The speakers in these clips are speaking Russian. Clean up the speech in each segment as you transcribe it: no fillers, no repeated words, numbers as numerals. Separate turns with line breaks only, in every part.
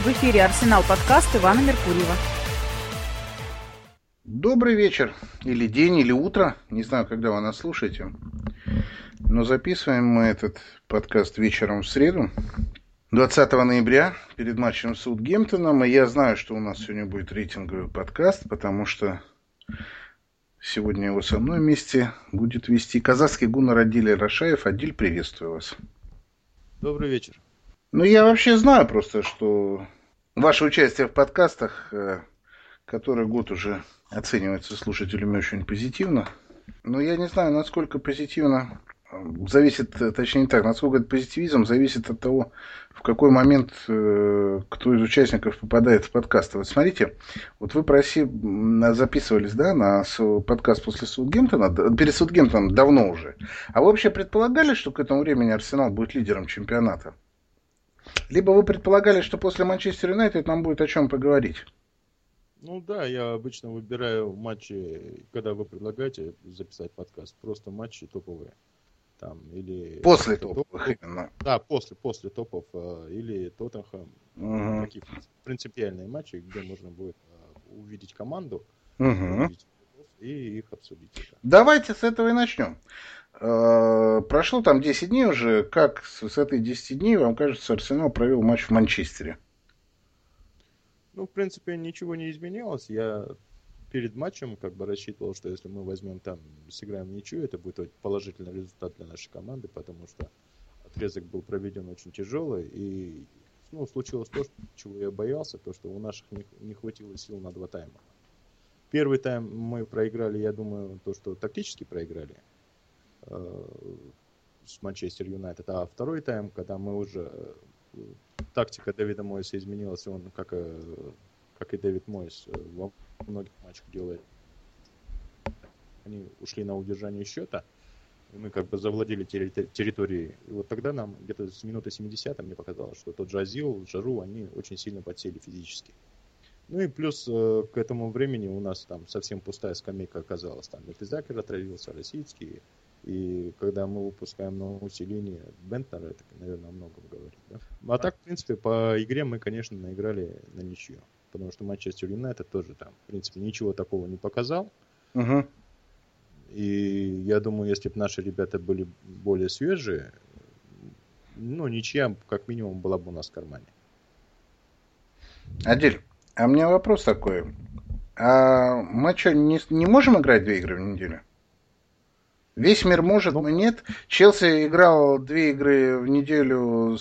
В эфире «Арсенал» подкаст Ивана Меркурьева.
Добрый вечер, или день, или утро. Не знаю, когда вы нас слушаете. Но записываем мы этот подкаст вечером в среду, 20 ноября, перед матчем с Саутгемптоном. И я знаю, что у нас сегодня будет рейтинговый подкаст, потому что сегодня его со мной вместе будет вести казахский гуннар Адиль Рашаев. Адиль, приветствую вас.
Добрый вечер.
Ну, я вообще знаю просто, что ваше участие в подкастах, который год уже оценивается слушателями очень позитивно. Но я не знаю, насколько позитивно зависит, точнее не так, насколько этот позитивизм зависит от того, в какой момент кто из участников попадает в подкасты. Вот смотрите, вот вы записывались, да, на подкаст после Саутгемптона, перед Саутгемптоном давно уже. А вы вообще предполагали, что к этому времени Арсенал будет лидером чемпионата? Либо вы предполагали, что после Манчестер Юнайтед нам будет о чем поговорить?
Ну да, я обычно выбираю матчи, когда вы предлагаете записать подкаст, просто матчи топовые. Там, или
после топовых именно.
Да, после топов, или Тоттенхэм. Такие принципиальные матчи, где можно будет увидеть команду, увидеть и их обсудить.
Давайте с этого и начнем. Прошло там 10 дней уже. Как с этой 10 дней, вам кажется, Арсенал провел матч в Манчестере?
Ну, в принципе, ничего не изменилось. Я перед матчем рассчитывал, что если мы возьмем там, сыграем в ничью, это будет положительный результат для нашей команды, потому что отрезок был проведен очень тяжелый. И случилось то, чего я боялся, то, что у наших не хватило сил на 2 тайма. Первый тайм мы проиграли, я думаю, то, что тактически проиграли с Манчестер Юнайтед, а второй тайм, когда мы уже... Тактика Дэвида Мойса изменилась, он, как и Дэвид Мойс, во многих матчах делает. Они ушли на удержание счета, и мы завладели территорией. И вот тогда нам где-то с минуты 70 мне показалось, что тот же Азил, Жару, они очень сильно подсели физически. Ну и плюс к этому времени у нас там совсем пустая скамейка оказалась. Там Мертезакер отравился, Росицкий. И когда мы выпускаем на усиление Бентнера, это, наверное, о многом говорит. Да? А так, в принципе, по игре мы, конечно, наиграли на ничью. Потому что Манчестер Юнайтед тоже там, в принципе, ничего такого не показал. И я думаю, если бы наши ребята были более свежие, ничья, как минимум, была бы у нас в кармане.
Адиль, а у меня вопрос такой. А мы что, не можем играть 2 игры в неделю? Весь мир может, мы нет. Челси играл 2 игры в неделю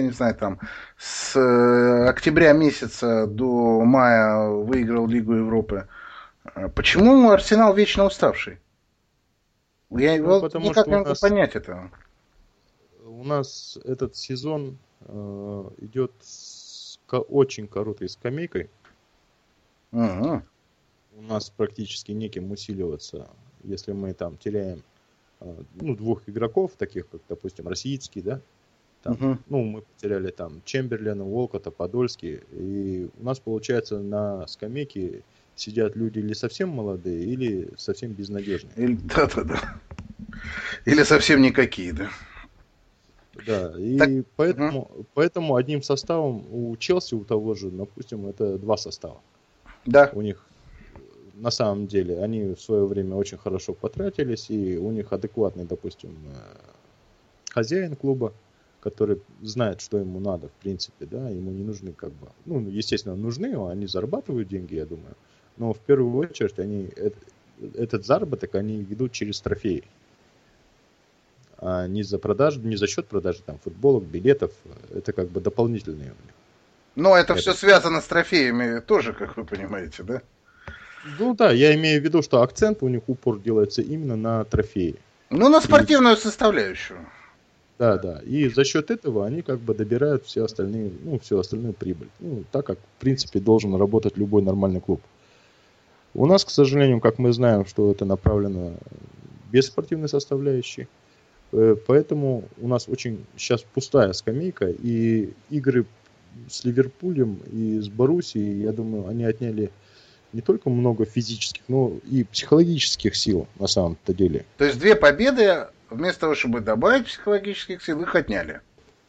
с октября месяца до мая выиграл Лигу Европы. Почему Арсенал вечно уставший? Я никак не могу понять этого.
У нас этот сезон идет с очень короткой скамейкой. У нас практически неким усиливаться, если мы там теряем 2 игроков, таких как, допустим, Росицкий, да, там, мы потеряли там Чемберлена, Уолкота, Подольский, и у нас, получается, на скамейке сидят люди или совсем молодые, или совсем безнадежные.
Да. Или совсем никакие, да.
Да, и поэтому одним составом у Челси, у того же, допустим, это 2 состава.
Да.
У них на самом деле, они в свое время очень хорошо потратились, и у них адекватный, допустим, хозяин клуба, который знает, что ему надо, в принципе, да, ему не нужны естественно, нужны, они зарабатывают деньги, я думаю, но в первую очередь они этот заработок они ведут через трофеи, а не за счет продажи там футболок, билетов, это дополнительные у них.
Но это все связано с трофеями тоже, как вы понимаете, да?
Ну да, я имею в виду, что акцент у них упор делается именно на трофеи.
На спортивную составляющую.
Да. И за счет этого они добирают всю остальную прибыль. Так как, в принципе, должен работать любой нормальный клуб. У нас, к сожалению, как мы знаем, что это направлено без спортивной составляющей. Поэтому у нас очень сейчас пустая скамейка. И игры с Ливерпулем и с Боруссией, я думаю, они отняли не только много физических, но и психологических сил на самом-то деле.
То есть 2 победы, вместо того, чтобы добавить психологических сил, их отняли.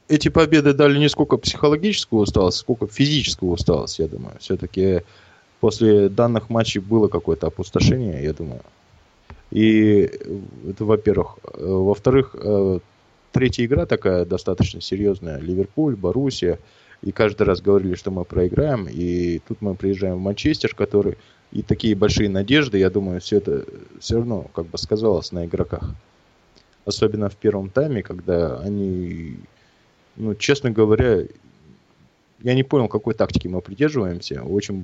эти победы дали не сколько психологическую усталость, сколько физическую усталость, я думаю. Все-таки после данных матчей было какое-то опустошение, я думаю. И это, во-первых. Во-вторых, третья игра такая достаточно серьезная. Ливерпуль, Боруссия. И каждый раз говорили, что мы проиграем. И тут мы приезжаем в Манчестер, который... И такие большие надежды, я думаю, все это все равно как бы сказалось на игроках. Особенно в первом тайме, когда они... Ну, честно говоря, я не понял, какой тактики мы придерживаемся. Очень...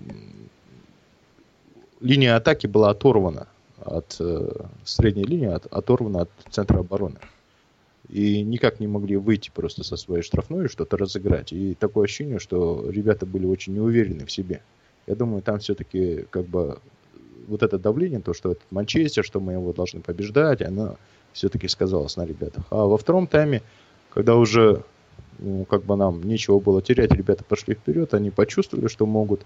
Линия атаки была оторвана от средней линии, оторвана от центра обороны. И никак не могли выйти просто со своей штрафной и что-то разыграть. И такое ощущение, что ребята были очень неуверены в себе. Я думаю, там все-таки как бы вот это давление, то, что этот Манчестер, что мы его должны побеждать, оно все-таки сказалось на ребятах. А во втором тайме, когда уже как бы нам нечего было терять, ребята пошли вперед, они почувствовали, что могут,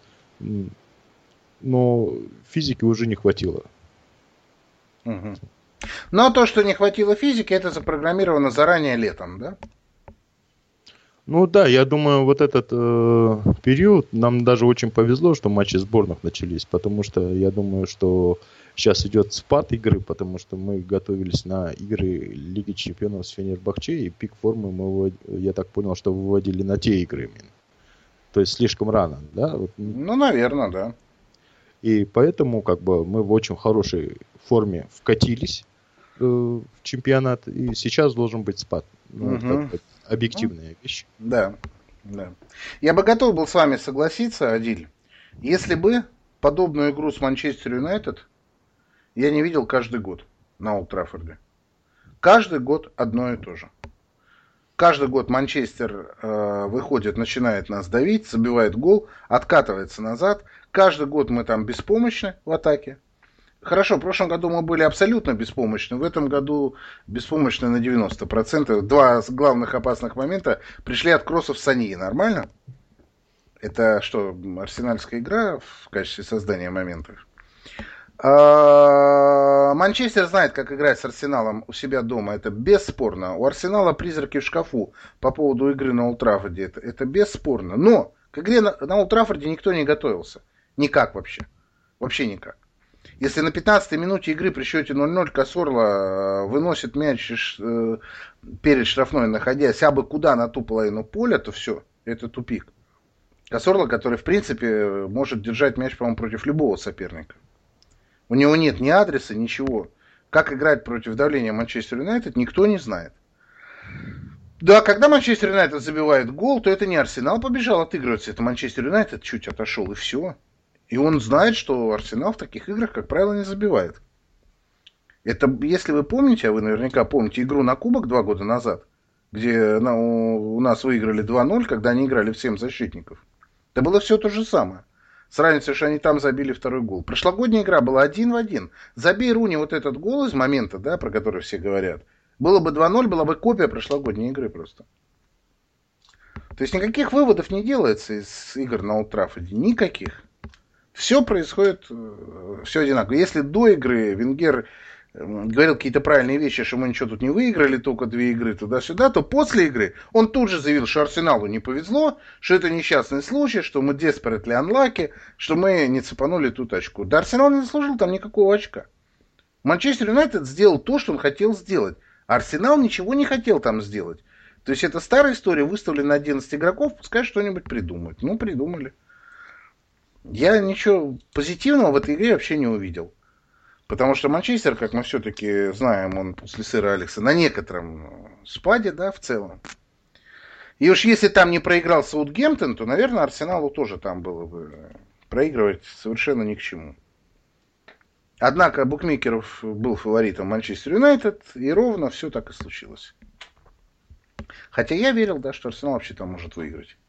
но физики уже не хватило.
Угу. Но то, что не хватило физики, это запрограммировано заранее летом, да?
Ну да, я думаю, вот этот период нам даже очень повезло, что матчи сборных начались, потому что я думаю, что сейчас идет спад игры, потому что мы готовились на игры Лиги Чемпионов с Фенербахче, и пик формы мы, я так понял, что выводили на те игры именно. То есть слишком рано, да? Вот.
Ну, наверное, да.
И поэтому как бы мы в очень хорошей форме вкатились в чемпионат, и сейчас должен быть спад. Ну, это объективная вещь.
Да, да. Я бы готов был с вами согласиться, Адиль, если бы подобную игру с Манчестер Юнайтед я не видел каждый год на Олд Траффорде. Каждый год одно и то же. Каждый год Манчестер выходит, начинает нас давить, забивает гол, откатывается назад. Каждый год мы там беспомощны в атаке. Хорошо, в прошлом году мы были абсолютно беспомощны. В этом году беспомощны на 90%. Два главных опасных момента пришли от кроссов Саньи. Нормально? Это что, арсенальская игра в качестве создания моментов? Манчестер знает, как играть с Арсеналом у себя дома. Это бесспорно. У Арсенала призраки в шкафу по поводу игры на Олд Траффорде. Это бесспорно. Но к игре на Олд Траффорде никто не готовился. Никак вообще. Вообще никак. Если на 15-й минуте игры при счете 0-0 Касорла выносит мяч перед штрафной, находясь абы куда на ту половину поля, то все, это тупик. Касорла, который в принципе может держать мяч, по-моему, против любого соперника. У него нет ни адреса, ничего. Как играть против давления Манчестер Юнайтед, никто не знает. Да, когда Манчестер Юнайтед забивает гол, то это не Арсенал побежал отыгрываться, это Манчестер Юнайтед чуть отошел, и все. И он знает, что Арсенал в таких играх, как правило, не забивает. Это, если вы помните, а вы наверняка помните игру на Кубок 2 года назад, где у нас выиграли 2-0, когда они играли в 7 защитников. Это было все то же самое. С разницей, что они там забили второй гол. Прошлогодняя игра была 1-1. Забей Руни вот этот гол из момента, да, про который все говорят. Было бы 2-0, была бы копия прошлогодней игры просто. То есть никаких выводов не делается из игр на Олд Траффорде. Никаких. Все происходит, все одинаково. Если до игры Венгер говорил какие-то правильные вещи, что мы ничего тут не выиграли, только 2 игры туда-сюда, то после игры он тут же заявил, что Арсеналу не повезло, что это несчастный случай, что мы desperately unlucky, что мы не цепанули тут очку. Да Арсенал не заслужил там никакого очка. Манчестер Юнайтед сделал то, что он хотел сделать. А Арсенал ничего не хотел там сделать. То есть это старая история, выставлена на 11 игроков, пускай что-нибудь придумают. Ну, придумали. Я ничего позитивного в этой игре вообще не увидел. Потому что Манчестер, как мы все-таки знаем, он после сэра Алекса на некотором спаде, да, в целом. И уж если там не проиграл Саутгемптон, то, наверное, Арсеналу тоже там было бы проигрывать совершенно ни к чему. Однако букмекеров был фаворитом Манчестер Юнайтед, и ровно все так и случилось. Хотя я верил, да, что Арсенал вообще там может выиграть.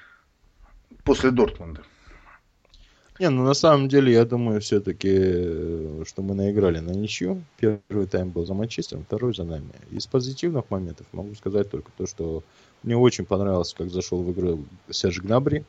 После Дортмунда.
Не, ну на самом деле, я думаю, все-таки, что мы наиграли на ничью. Первый тайм был за Манчестером, второй за нами. Из позитивных моментов могу сказать только то, что мне очень понравилось, как зашел в игру Серж Гнабри.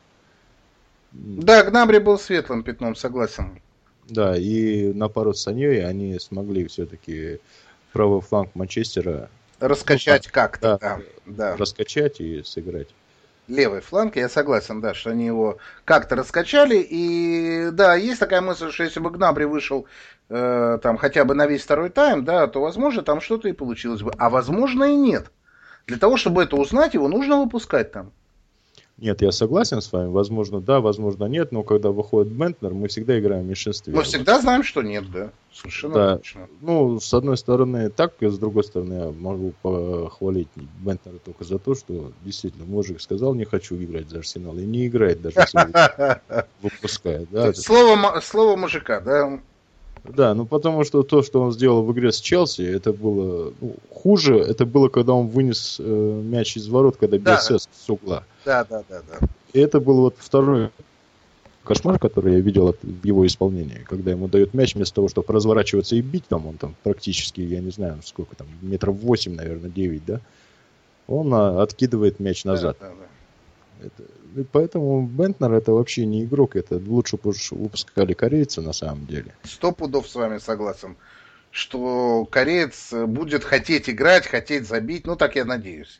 Да, Гнабри был светлым пятном, согласен.
Да, и на пару с Саньей они смогли все-таки правый фланг Манчестера
раскачать как-то.
Да. Раскачать и сыграть.
Левый фланг, я согласен, да, что они его как-то раскачали. И да, есть такая мысль, что если бы Гнабри вышел там хотя бы на весь второй тайм, да, то, возможно, там что-то и получилось бы. А возможно и нет. Для того, чтобы это узнать, его нужно выпускать там.
Нет, я согласен с вами. Возможно, да, возможно, нет. Но когда выходит Бентнер, мы всегда играем в меньшинстве.
Мы всегда знаем, что нет, да. Совершенно точно.
Ну, с одной стороны так, с другой стороны я могу похвалить Бентнера только за то, что действительно мужик сказал, не хочу играть за Арсенал. И не играет, даже если выпускает.
Слово мужика, да.
Да, ну потому что то, что он сделал в игре с Челси, это было хуже. Это было, когда он вынес мяч из ворот, когда БСС с угла.
Да.
И это был вот второй кошмар, который я видел в его исполнении, когда ему дают мяч вместо того, чтобы разворачиваться и бить, там он там практически, я не знаю, сколько там, 8 метров, наверное, 9, да? Он откидывает мяч назад. Да. И поэтому Бентнер это вообще не игрок, это лучше бы выпускали корейца на самом деле.
100% с вами согласен, что кореец будет хотеть играть, хотеть забить, ну так я надеюсь.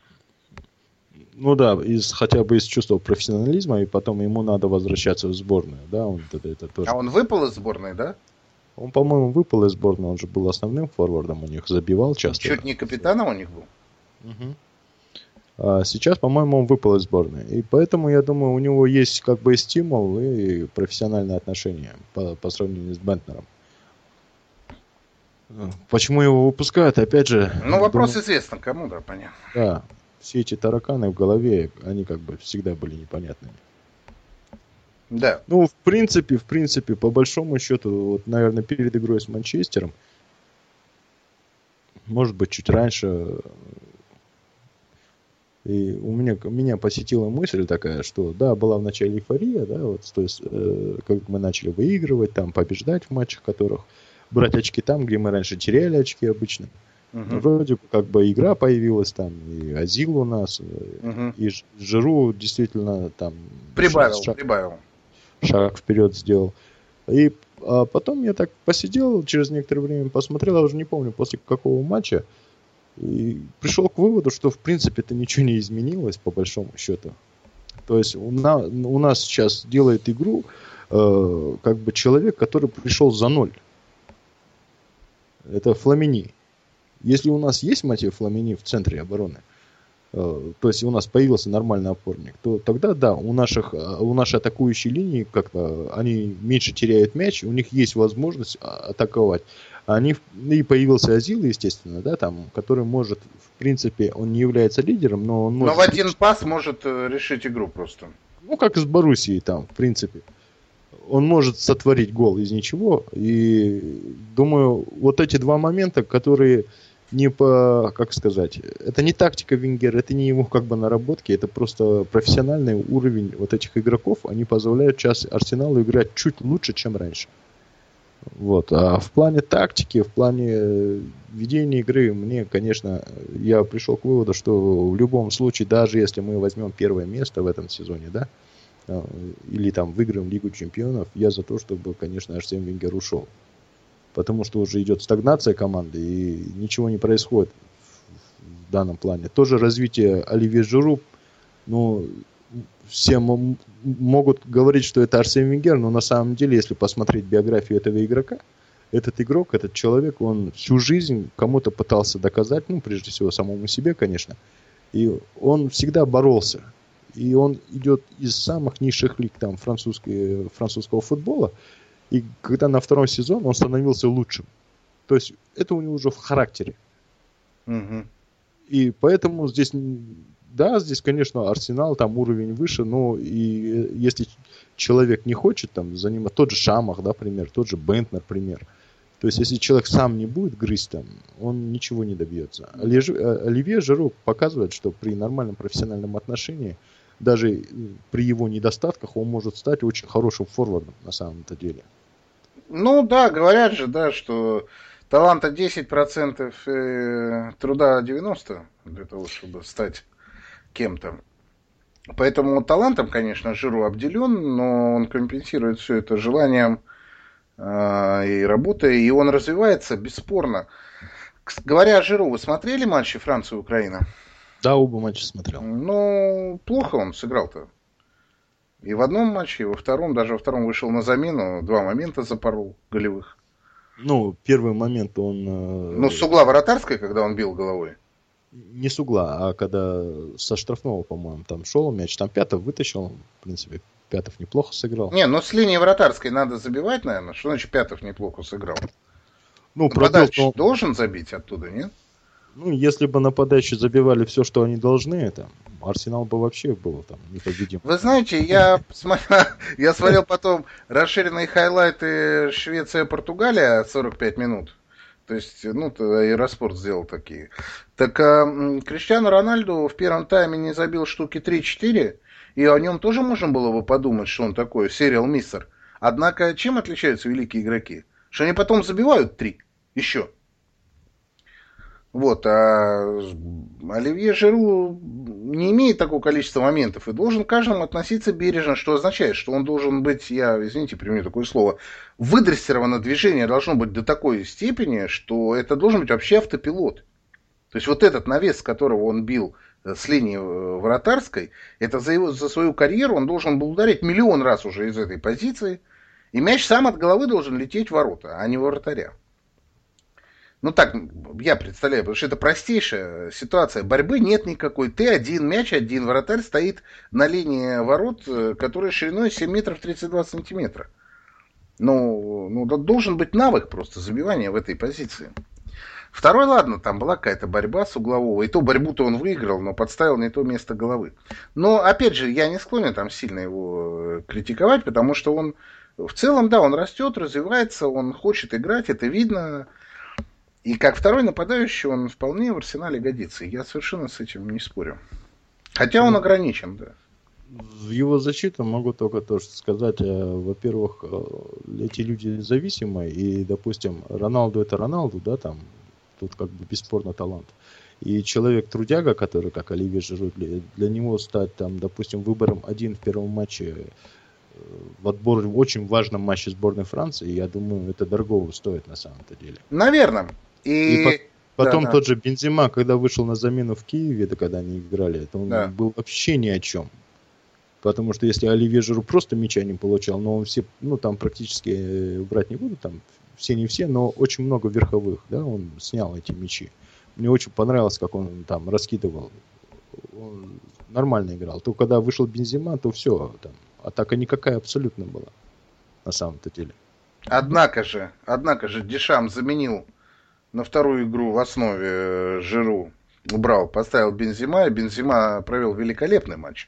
Ну да, хотя бы из чувства профессионализма, и потом ему надо возвращаться в сборную, да, это тоже.
А он выпал из сборной, да?
Он, по-моему, выпал из сборной, он же был основным форвардом у них, забивал часто.
Чуть не капитаном у них был.
Угу. А сейчас, по-моему, он выпал из сборной. И поэтому, я думаю, у него есть как бы стимул и профессиональные отношения по сравнению с Бентнером. Почему его выпускают, опять же...
Ну, вопрос известен кому, да, понятно.
Да, все эти тараканы в голове, они как бы всегда были непонятными.
Да.
Ну, в принципе, по большому счету, вот, наверное, перед игрой с Манчестером, может быть, чуть раньше... И меня посетила мысль такая, что да, была в начале эйфория, да, вот, то есть, как мы начали выигрывать, там, побеждать в матчах, которых брать очки там, где мы раньше теряли очки обычно.
Угу.
Вроде как бы игра появилась там, и Азил у нас, и Жиру действительно там
прибавил.
Шаг вперед сделал. И потом я так посидел, через некоторое время посмотрел, я уже не помню после какого матча, и пришел к выводу, что в принципе это ничего не изменилось по большому счету. То есть у нас сейчас делает игру как бы человек, который пришел за ноль. Это Фламини. Если у нас есть Матео Фламини в центре обороны, то есть у нас появился нормальный опорник, то тогда да, у нашей атакующей линии как-то они меньше теряют мяч, у них есть возможность атаковать. И появился Азил, естественно, да, там, который может, в принципе, он не является лидером, но он может...
Но в один пас может решить игру просто.
Ну, как с Боруссией там, в принципе. Он может сотворить гол из ничего. И думаю, вот эти два момента, которые не по, как сказать, это не тактика Венгера, это не его как бы наработки, это просто профессиональный уровень вот этих игроков, они позволяют сейчас Арсеналу играть чуть лучше, чем раньше. Вот. А в плане тактики, в плане ведения игры, мне, конечно, я пришел к выводу, что в любом случае, даже если мы возьмем первое место в этом сезоне, да, или там выиграем Лигу Чемпионов, я за то, чтобы, конечно, Арсен Венгер ушел. Потому что уже идет стагнация команды, и ничего не происходит в данном плане. Тоже развитие Оливье Жиру, ну, все могут говорить, что это Арсен Венгер, но на самом деле, если посмотреть биографию этого игрока, этот игрок, этот человек, он всю жизнь кому-то пытался доказать, ну, прежде всего, самому себе, конечно, и он всегда боролся. И он идет из самых низших лиг там, французского футбола, и когда на втором сезоне он становился лучшим. То есть это у него уже в характере.
Угу.
И поэтому здесь... Да, здесь, конечно, Арсенал, там уровень выше, но и если человек не хочет там заниматься, тот же Шамах, да, пример, тот же Бентнер, пример. То есть, если человек сам не будет грызть там, он ничего не добьется. Оливье Жиру показывает, что при нормальном профессиональном отношении, даже при его недостатках, он может стать очень хорошим форвардом на самом-то деле.
Ну да, говорят же, да, что таланта 10%, труда 90% для того, чтобы стать кем-то. Поэтому талантом, конечно, Жиру обделен, но он компенсирует все это желанием и работой, и он развивается бесспорно. Говоря о Жиру, вы смотрели матчи Франции и Украины?
Да, оба матча смотрел.
Ну, плохо он сыграл-то. И в одном матче, и во втором. Даже во втором вышел на замену. 2 момента запорол голевых.
Ну, первый момент он...
Ну, с угла вратарской, когда он бил головой.
Не с угла, а когда со штрафного, по-моему, там шел мяч. Там Пятов вытащил. В принципе, Пятов неплохо сыграл.
Не, ну с линии вратарской надо забивать, наверное. Что значит Пятов неплохо сыграл?
Ну,
Нападающий должен забить оттуда, нет?
Ну, если бы нападающие забивали все, что они должны, это Арсенал бы вообще был там непобедим.
Вы знаете, я смотрел потом расширенные хайлайты Швеция-Португалия 45 минут. То есть, ну, Аэроспорт сделал такие. Так Криштиану Рональду в первом тайме не забил штуки 3-4, и о нем тоже можно было бы подумать, что он такой сериал мистер. Однако, чем отличаются великие игроки? Что они потом забивают 3 еще. Вот, а Оливье Жиру не имеет такого количества моментов и должен к каждому относиться бережно, что означает, что он должен быть, я, извините, применю такое слово, выдрессировано движение должно быть до такой степени, что это должен быть вообще автопилот. То есть вот этот навес, с которого он бил с линии вратарской, это за свою карьеру он должен был ударить миллион раз уже из этой позиции, и мяч сам от головы должен лететь в ворота, а не в вратаря. Ну так, я представляю, потому что это простейшая ситуация. Борьбы нет никакой. Ты один, мяч один, вратарь стоит на линии ворот, которая шириной 7 метров 32 сантиметра. Ну, должен быть навык просто забивания в этой позиции. Второй, ладно, там была какая-то борьба с углового. И то борьбу-то он выиграл, но подставил не то место головы. Но, опять же, я не склонен там сильно его критиковать, потому что он в целом, да, он растет, развивается, он хочет играть, это видно. И как второй нападающий он вполне в Арсенале годится. Я совершенно с этим не спорю. Хотя он ограничен, да.
В его защиту могу только то, что сказать. Во-первых, эти люди зависимые. И, допустим, Роналду это Роналду, да, там, тут как бы бесспорно талант. И человек-трудяга, который, как Оливье Жиру, для него стать, там, допустим, выбором один в первом матче в отбор в очень важном матче сборной Франции, я думаю, это дорого стоит на самом-то деле.
Наверное.
И потом тот же Бензема, когда вышел на замену в Киеве, да, когда они играли, это он был вообще ни о чем. Потому что если Оливье Жиру просто мяча не получал, но он все, ну там практически брать не буду, там все не все, но очень много верховых, да, он снял эти мячи. Мне очень понравилось, как он там раскидывал. Он нормально играл. То когда вышел Бензема, то все, там атака никакая абсолютно была, на самом-то деле.
Однако же Дешам заменил на вторую игру в основе Жиру, убрал, поставил Бензема, и Бензема провел великолепный матч.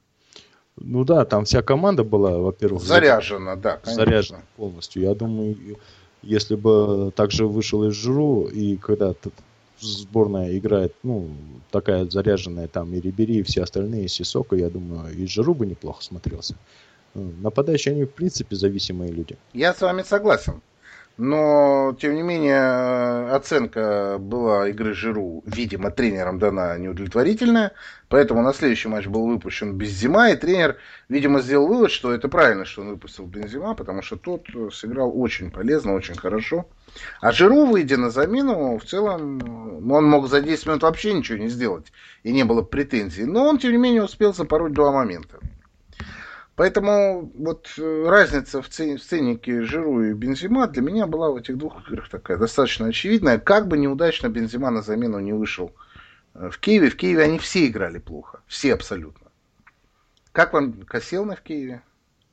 Ну да, там вся команда была, во-первых,
заряжена, да, конечно.
Заряжена полностью. Я думаю, если бы также вышел из Жиру, и когда сборная играет, ну, такая заряженная, там и Рибери, и все остальные, и Сисоко, я думаю, и Жиру бы неплохо смотрелся. Нападающие, они в принципе зависимые люди.
Я с вами согласен. Но, тем не менее, оценка была игры Жиру, видимо, тренером дана неудовлетворительная. Поэтому на следующий матч был выпущен Бензема. И тренер, видимо, сделал вывод, что это правильно, что он выпустил Бензема, потому что тот сыграл очень полезно, очень хорошо. А Жиру, выйдя на замену, в целом, он мог за 10 минут вообще ничего не сделать. И не было претензий. Но он, тем не менее, успел запороть 2 момента. Поэтому вот разница в ценнике Жиру и Бензема для меня была в этих двух играх такая достаточно очевидная. Как бы неудачно Бензема на замену не вышел в Киеве. В Киеве они все играли плохо. Все абсолютно. Как вам Коселный в Киеве?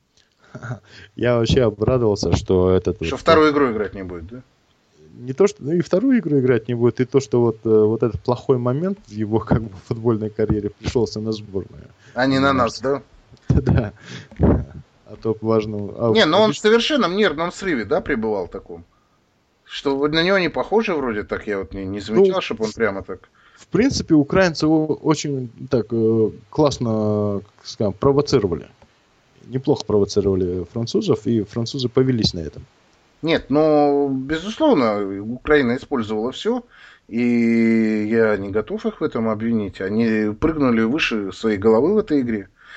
Я вообще обрадовался, что этот...
Что вторую игру играть не будет, да?
Не то, что и вторую игру играть не будет, и то, что вот этот плохой момент в его как бы футбольной карьере пришелся на сборную.
А не на нас, да?
Да. А то важно...
Не, но он в совершенном нервном срыве, да, пребывал таком? Что на него не похоже вроде так, я вот не замечал, чтобы он прямо так...
В принципе, украинцы его очень так классно, скажем, провоцировали. Неплохо провоцировали французов, и французы повелись на этом.
Нет, ну, безусловно, Украина использовала все, и я не готов их в этом обвинить. Они прыгнули выше своей головы в этой игре.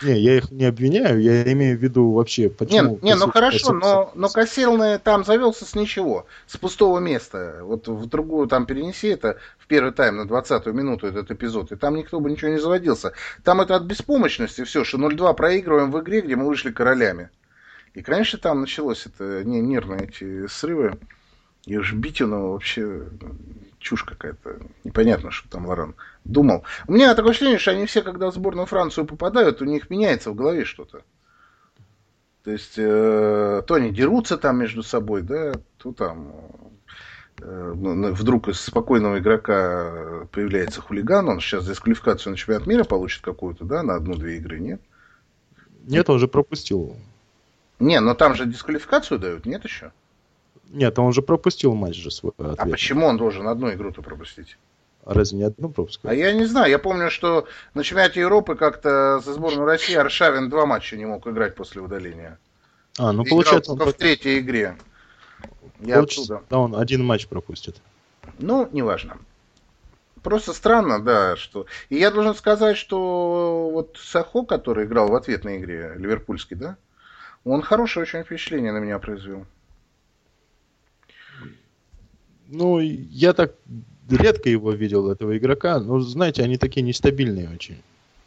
Не, я их не обвиняю, я имею в виду вообще, почему...
Ну хорошо, но Косельный там завелся с ничего, с пустого места. Вот в другую там перенеси это, в первый тайм на 20-ю минуту этот эпизод, и там никто бы ничего не заводился. Там это от беспомощности все, что 0-2 проигрываем в игре, где мы вышли королями. И, конечно, там началось это нервные эти срывы. И уж Битину вообще чушь какая-то. Непонятно, что там Лоран думал. У меня такое ощущение, что они все, когда в сборную Францию попадают, у них меняется в голове что-то. То есть, то они дерутся там между собой, да, то там вдруг из спокойного игрока появляется хулиган, он сейчас дисквалификацию на чемпионат мира получит какую-то, да, на 1-2 игры, нет?
Нет, он же пропустил.
Не, но там же дисквалификацию дают, нет еще?
Нет, он же пропустил матч же свой.
А почему он должен одну игру-то пропустить?
А разве не одну пропускал?
А я не знаю. Я помню, что на чемпионате Европы как-то за сборную России Аршавин 2 матча не мог играть после удаления.
Ну получается,
он в третьей игре.
Получается, да, он один матч пропустит.
Ну, неважно. Просто странно, да, что... И я должен сказать, что вот Сахо, который играл в ответной игре, ливерпульский, да, он хорошее очень впечатление на меня произвел.
Ну, я так редко его видел, этого игрока. Но, знаете, они такие нестабильные очень.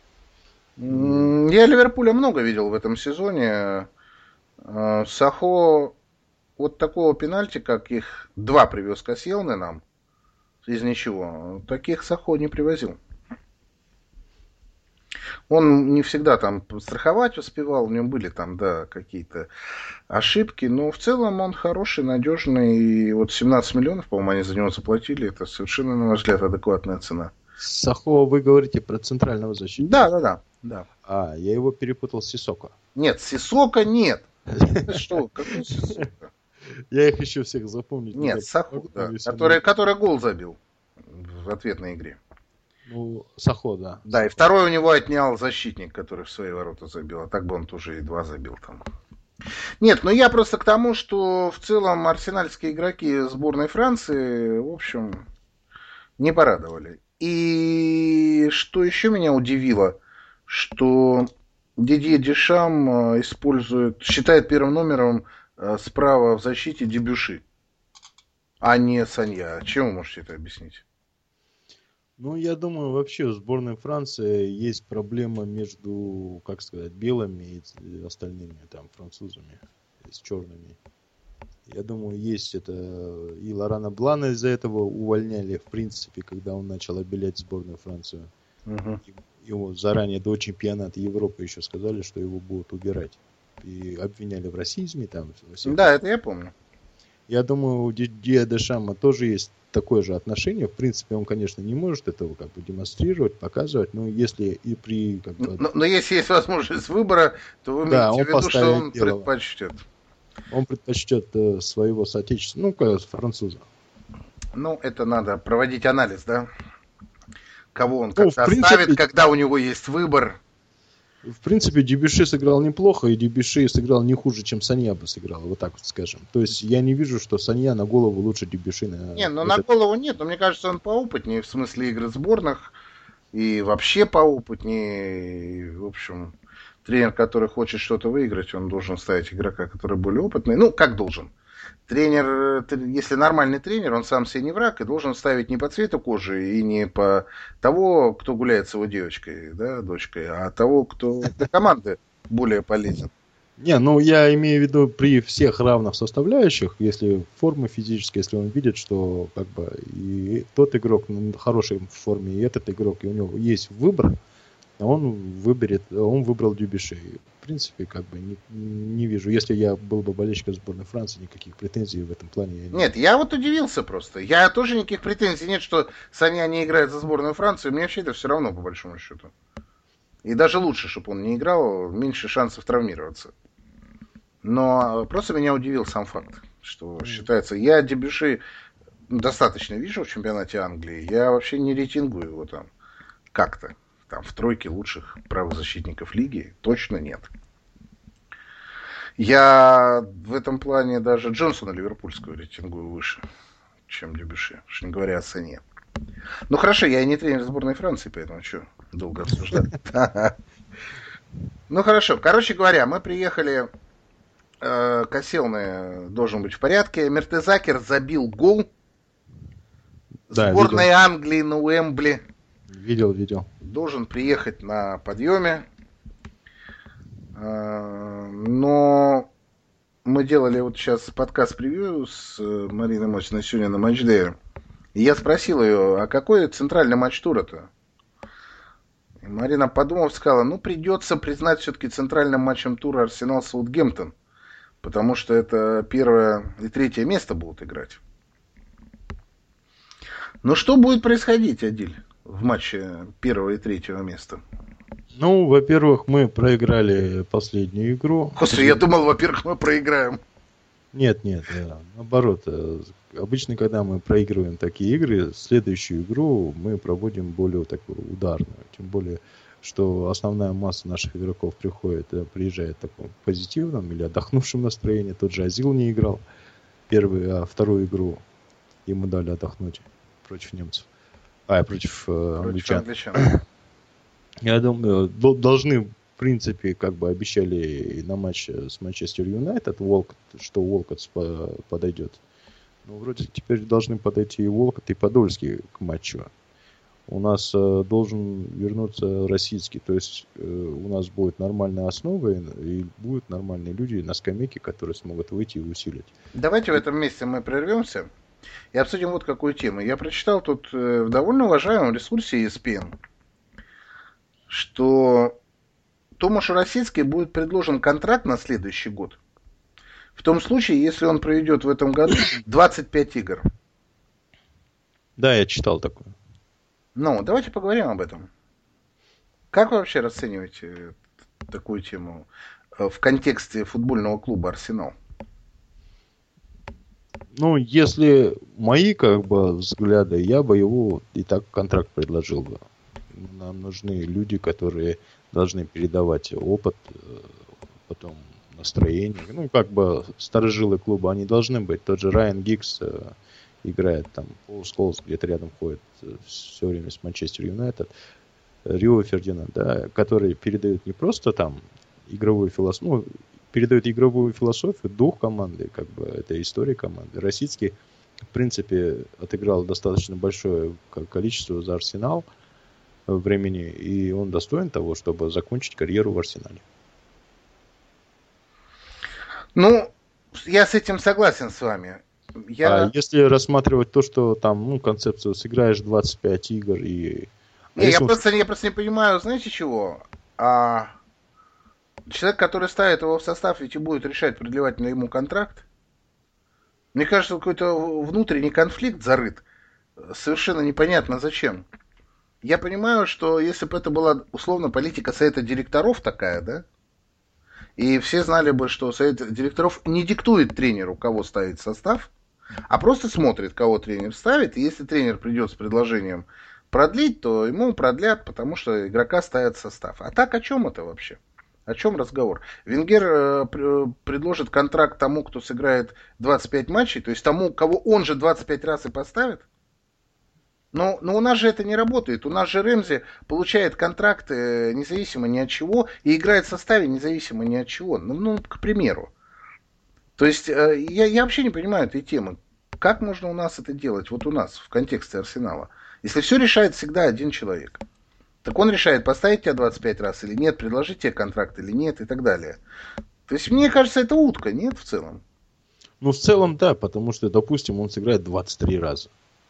Я Ливерпуля много видел в этом сезоне. Сахо вот такого пенальти, как их 2 привез Косьелный нам, из ничего, таких Сахо не привозил. Он не всегда там страховать успевал, в нем были там, да, какие-то ошибки, но в целом он хороший, надежный, и вот 17 миллионов, по-моему, они за него заплатили, это совершенно, на мой взгляд, адекватная цена.
Сахо, вы говорите про центрального защитника?
Да.
Я его перепутал с Сисоко.
Нет, Сисоко нет. Что, какой Сисоко?
Я их еще всех запомнить.
Нет, Сахо, да, который гол забил в ответной игре.
Ну, Сахо, да.
Да, и второй у него отнял защитник, который в свои ворота забил. А так бы он тоже и 2 забил там. Нет, ну я просто к тому, что в целом арсенальские игроки сборной Франции, в общем, не порадовали. И что еще меня удивило, что Дидье Дешам считает первым номером справа в защите Дебюши, а не Санья. Чем вы можете это объяснить?
Ну, я думаю, вообще в сборной Франции есть проблема между, как сказать, белыми и остальными там французами, с черными. Я думаю, есть это... И Лорана Блана из-за этого увольняли, в принципе, когда он начал обелять сборную Францию.
Угу.
Его заранее до чемпионата Европы еще сказали, что его будут убирать. И обвиняли в расизме там.
Да, это я помню.
Я думаю, у Дидье Дешама тоже есть такое же отношение. В принципе, он, конечно, не может этого как бы демонстрировать, показывать, но если и при... Как бы...
но если есть возможность выбора, то вы имеете в виду, что он предпочтет.
Он предпочтет своего соотечественника, ну, француза.
Ну, это надо проводить анализ, да? Кого он как-то оставит, когда у него есть выбор.
В принципе, Дебюши сыграл неплохо, и Дебюши сыграл не хуже, чем Санья бы сыграл, вот так вот скажем. То есть я не вижу, что Санья на голову лучше Дебюши.
На голову нет, но мне кажется, он поопытнее в смысле игры сборных, и вообще поопытнее, и, в общем, тренер, который хочет что-то выиграть, он должен ставить игрока, который более опытный. Ну, как должен? Тренер, если нормальный тренер, он сам себе не враг и должен ставить не по цвету кожи и не по того, кто гуляет с его девочкой, да, дочкой, а того, кто для команды более полезен.
Не, ну я имею в виду при всех равных составляющих, если форма физическая, если он видит, что как бы и тот игрок в хорошей форме, и этот игрок, и у него есть выбор, он выбрал Дебюши. В принципе, как бы не вижу. Если я был бы болельщиком сборной Франции, никаких претензий в этом плане я не вижу.
Нет, я вот удивился просто. Я тоже никаких претензий нет, что Санья не играет за сборную Франции. Мне вообще это все равно, по большому счету. И даже лучше, чтобы он не играл, меньше шансов травмироваться. Но просто меня удивил сам факт, что считается... Я Дебюши достаточно вижу в чемпионате Англии. Я вообще не рейтингую его там как-то. Там в тройке лучших правозащитников лиги точно нет. Я в этом плане даже Джонсона ливерпульского рейтингую выше, чем Дебюши, уж не говоря о цене. Ну хорошо, я и не тренер сборной Франции, поэтому что долго обсуждать. Ну хорошо. Короче говоря, мы приехали. Косилный должен быть в порядке. Мертезакер забил гол.
Да,
Сборная
видел.
Англии на Уэмбли.
Видел.
Должен приехать на подъеме. Но мы делали вот сейчас подкаст-превью с Мариной Мосиной сегодня на матчдее. И я спросил ее, а какой центральный матч тура-то? И Марина, подумав, сказала, ну, придется признать все-таки центральным матчем тура Арсенал-Саутгемптон. Потому что это первое и третье место будут играть. Но что будет происходить, Адиль, в матче первого и третьего места?
Ну, во-первых, мы проиграли последнюю игру.
Господи, я думал, во-первых, мы проиграем.
Нет, наоборот. Обычно, когда мы проигрываем такие игры, следующую игру мы проводим более такую ударную. Тем более, что основная масса наших игроков приезжает в таком позитивном или отдохнувшем настроении. Тот же Азил не играл вторую игру. Ему дали отдохнуть против немцев. Против англичан. Я думаю, должны, в принципе, как бы обещали на матч с Манчестер Юнайтед, что Уолкотт подойдет. Ну, вроде теперь должны подойти и Уолкотт, и Подольский к матчу. У нас должен вернуться Российский. То есть у нас будет нормальная основа, и будут нормальные люди на скамейке, которые смогут выйти и усилить.
Давайте в этом месте мы прервемся и обсудим вот какую тему. Я прочитал тут в довольно уважаемом ресурсе ESPN, что Томашу Росицки будет предложен контракт на следующий год. В том случае, если он проведет в этом году 25 игр.
Да, я читал такое.
Ну, давайте поговорим об этом. Как вы вообще расцениваете такую тему в контексте футбольного клуба «Арсенал»?
Ну, если мои, как бы, взгляды, я бы его и так контракт предложил бы. Нам нужны люди, которые должны передавать опыт, потом настроение. Ну, как бы, старожилы клуба, они должны быть. Тот же Райан Гиггс играет там, Пол Сколс где-то рядом ходит все время с Манчестер Юнайтед. Рио Фердинанд, да, которые передают не просто там игровую философию, передают игровую философию, дух команды, как бы, это история команды. Росицкий, в принципе, отыграл достаточно большое количество за Арсенал времени, и он достоин того, чтобы закончить карьеру в Арсенале.
Ну, я с этим согласен с вами.
А если рассматривать то, что там, ну, концепцию сыграешь 25 игр и...
Я просто не понимаю, знаете чего? Человек, который ставит его в состав, ведь и будет решать, продлевать ли ему контракт. Мне кажется, какой-то внутренний конфликт зарыт. Совершенно непонятно зачем. Я понимаю, что если бы это была условно политика совета директоров такая, да, и все знали бы, что совет директоров не диктует тренеру, кого ставить в состав, а просто смотрит, кого тренер ставит, и если тренер придет с предложением продлить, то ему продлят, потому что игрока ставят в состав. А так о чем это вообще? О чем разговор? Венгер предложит контракт тому, кто сыграет 25 матчей, то есть тому, кого он же 25 раз и поставит? Но у нас же это не работает. У нас же Рэмзи получает контракт независимо ни от чего и играет в составе независимо ни от чего. Ну, к примеру. То есть я вообще не понимаю этой темы. Как можно у нас это делать? Вот у нас, в контексте Арсенала. Если все решает всегда один человек. Так он решает, поставить тебя 25 раз или нет, предложить тебе контракт или нет и так далее. То есть, мне кажется, это утка, нет, в целом?
Ну, в целом, да, потому что, допустим, он сыграет 23 раза.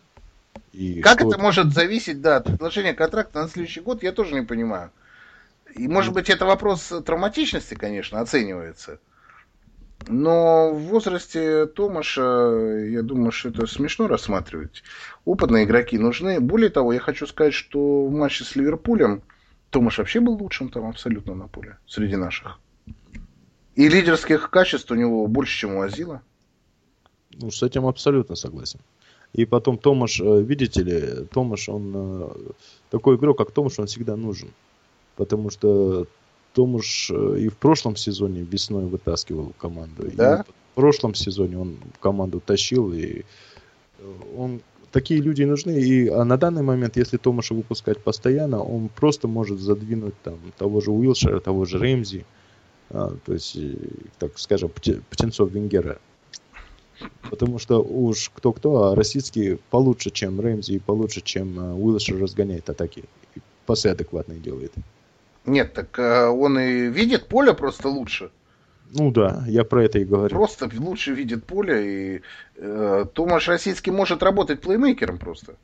И
как это может зависеть, да, от предложения контракта на следующий год, я тоже не понимаю. И, может быть, это вопрос травматичности, конечно, оценивается. Но в возрасте Томаша, я думаю, что это смешно рассматривать. Опытные игроки нужны. Более того, я хочу сказать, что в матче с Ливерпулем Томаш вообще был лучшим там абсолютно на поле среди наших. И лидерских качеств у него больше, чем у Азила.
Ну, с этим абсолютно согласен. И потом Томаш, видите ли, Томаш, он такой игрок, как Томаш, он всегда нужен. Потому что Томаш и в прошлом сезоне весной вытаскивал команду.
Да?
И в прошлом сезоне он команду тащил. И он такие люди нужны. А на данный момент, если Томаша выпускать постоянно, он просто может задвинуть там того же Уилшера, того же Рэмзи, то есть, так скажем, птенцов Венгера. Потому что уж кто-кто, а Росицкий получше, чем Рэмзи, и получше, чем Уилшер разгоняет атаки. И пасы адекватные делает.
Нет, так он и видит поле просто лучше.
Ну да, я про это и говорю.
Просто лучше видит поле, и Томаш Росицкий может работать плеймейкером просто.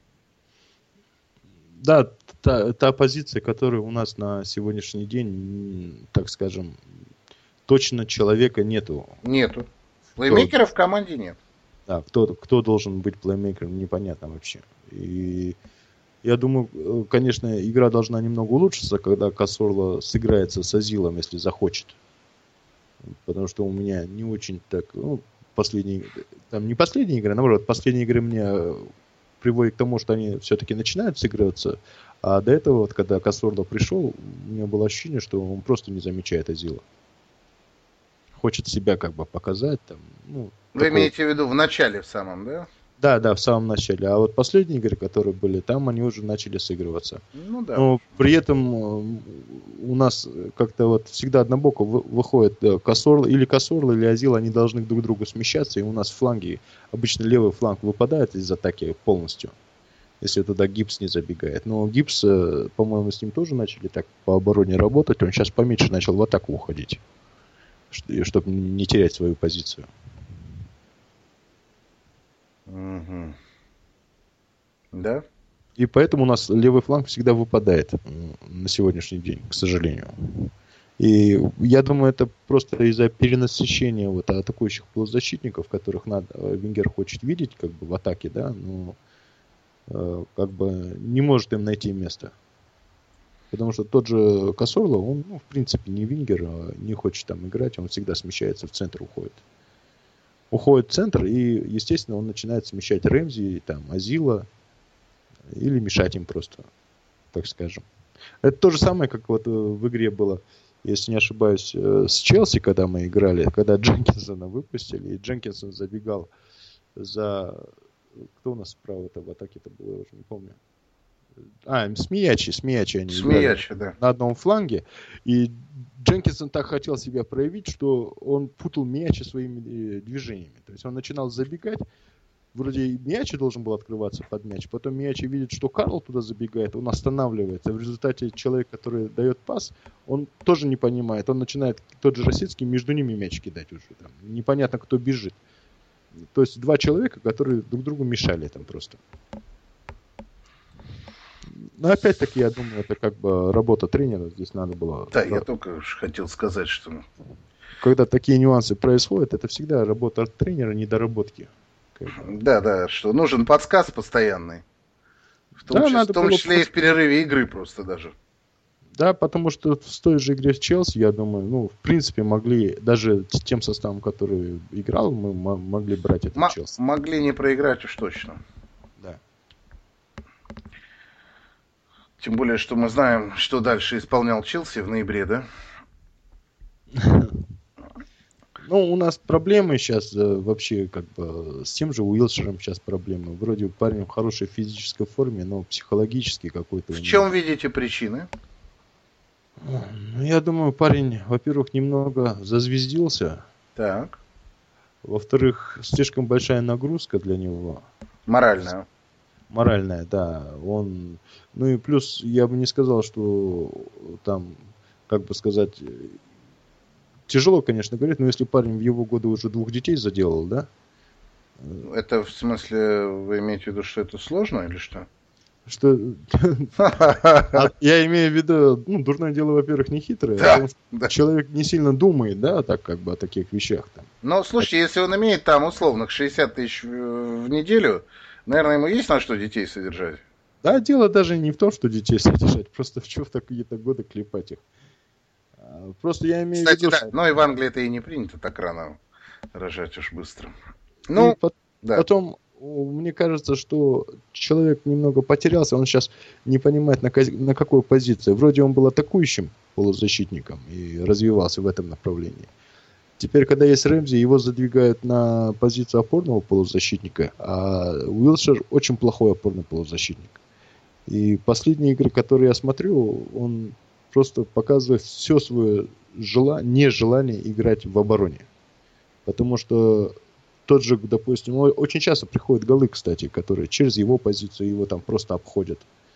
Да, та позиция, которая у нас на сегодняшний день, так скажем, точно человека нету.
Нету. Плеймейкера в команде нет.
Да, кто должен быть плеймейкером, непонятно вообще. И я думаю, конечно, игра должна немного улучшиться, когда Касорло сыграется с Азилом, если захочет. Потому что у меня не очень так, последние, там не последние игры, наоборот, последние игры мне приводят к тому, что они все-таки начинают сыгрываться, а до этого, вот, когда Касорло пришел, у меня было ощущение, что он просто не замечает Азила. Хочет себя как бы показать. Там,
Вы
такого...
имеете в виду в начале в самом, да?
Да, в самом начале. А вот последние игры, которые были, там они уже начали сыгрываться.
Ну да.
Но при этом у нас как-то вот всегда однобоко выходит Касорло, или Азил, они должны друг к другу смещаться, и у нас фланги, обычно левый фланг выпадает из атаки полностью, если туда Гибс не забегает. Но Гибс, по-моему, с ним тоже начали так по обороне работать, он сейчас поменьше начал в атаку уходить, чтобы не терять свою позицию.
Угу. Да?
И поэтому у нас левый фланг всегда выпадает на сегодняшний день, к сожалению. И я думаю, это просто из-за перенасыщения вот атакующих полузащитников, которых Венгер хочет видеть как бы в атаке, да, но как бы не может им найти место. Потому что тот же Касорло, он, в принципе, не Венгер, не хочет там играть, он всегда смещается в центр, уходит в центр, и, естественно, он начинает смещать Рэмзи, там, Азила, или мешать им просто, так скажем. Это то же самое, как вот в игре было, если не ошибаюсь, с Челси, когда мы играли, когда Дженкинсона выпустили, и Дженкинсон забегал за... Кто у нас справа-то в атаке-то был, я уже не помню. Смиячи они играли
да.
на одном фланге. И Дженкинсон так хотел себя проявить, что он путал Миячи своими движениями. То есть он начинал забегать. Вроде и Миячи должен был открываться под мяч. Потом Миячи видит, что Карл туда забегает. Он останавливается. В результате человек, который дает пас, он тоже не понимает. Он начинает, тот же Росицкий, между ними мяч кидать уже. Там. Непонятно, кто бежит. То есть два человека, которые друг другу мешали там просто. Но опять-таки, я думаю, это как бы работа тренера. Здесь надо было...
Да, я только хотел сказать, что...
Когда такие нюансы происходят, это всегда работа тренера, недоработки.
Да, что нужен подсказ постоянный. В том числе и в перерыве игры просто даже.
Да, потому что в той же игре с Челси, я думаю, в принципе, могли, даже тем составом, который играл, мы могли брать это Челси.
Могли не проиграть уж точно.
Да.
Тем более, что мы знаем, что дальше исполнял Челси в ноябре, да?
У нас проблемы сейчас вообще как бы с тем же Уилшером сейчас проблемы. Вроде парень в хорошей физической форме, но психологически какой-то...
В чем видите причины?
Я думаю, парень, во-первых, немного зазвездился.
Так.
Во-вторых, слишком большая нагрузка для него.
Моральная.
Моральная, да. И плюс, я бы не сказал, что там, как бы сказать, тяжело, конечно, говорить, но если парень в его годы уже 2 детей заделал, да?
Это в смысле, вы имеете в виду, что это сложно или что?
Что я имею в виду, дурное дело, во-первых, не хитрое, потому что человек не сильно думает, да, так как бы о таких вещах там.
Но слушайте, если он имеет там условных 60 тысяч в неделю, наверное, ему есть на что детей содержать.
Да, дело даже не в том, что детей содержать, просто в чем в какие-то годы клепать их. Просто я имею в виду,
что... и в Англии это и не принято так рано рожать уж быстро.
Потом мне кажется, что человек немного потерялся, он сейчас не понимает, на какой позиции. Вроде он был атакующим полузащитником и развивался в этом направлении. Теперь, когда есть Рэмзи, его задвигают на позицию опорного полузащитника, а Уилшер очень плохой опорный полузащитник. И последние игры, которые я смотрю, он просто показывает все свое нежелание играть в обороне. Потому что тот же, допустим, очень часто приходят голы, кстати, которые через его позицию его там просто обходят.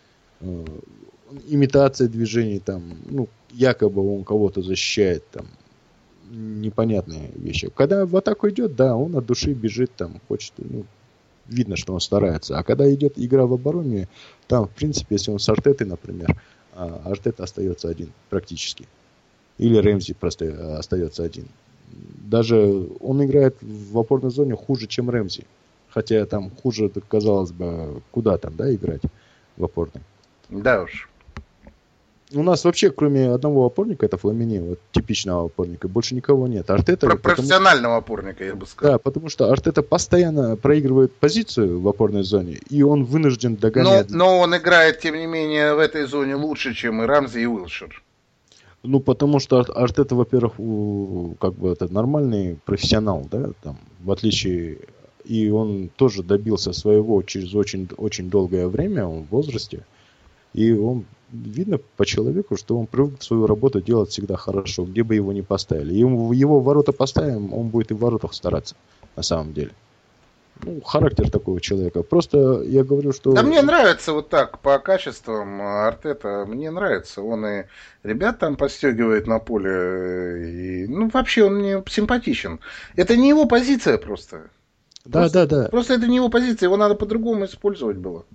Имитация движений, там, якобы он кого-то защищает, там, непонятные вещи. Когда в атаку идет, да, он от души бежит, там, хочет, видно, что он старается. А когда идет игра в обороне, там, в принципе, если он с Артетой, например, Артета остается один практически. Или Рэмзи просто остается один. Даже он играет в опорной зоне хуже, чем Рэмзи. Хотя там хуже, казалось бы, куда там, да, играть в опорной.
Да уж.
У нас вообще, кроме одного опорника, это Фламини, вот типичного опорника, больше никого нет. Артета,
профессионального опорника, я бы сказал.
Да, потому что Артета постоянно проигрывает позицию в опорной зоне, и он вынужден догонять.
Но он играет, тем не менее, в этой зоне лучше, чем и Рамзи, и Уилшер.
Потому что Артета, во-первых, как бы это нормальный профессионал, да, там, в отличие... И он тоже добился своего через очень, очень долгое время, он в возрасте. И он, видно по человеку, что он привык свою работу делать всегда хорошо, где бы его ни поставили. Его в ворота поставим, он будет и в воротах стараться, на самом деле. Характер такого человека. Просто я говорю, что...
Да мне нравится вот так, по качествам Артета, мне нравится. Он и ребят там подстегивает на поле. И, вообще он мне симпатичен. Это не его позиция просто.
Да.
Просто это не его позиция, его надо по-другому использовать было.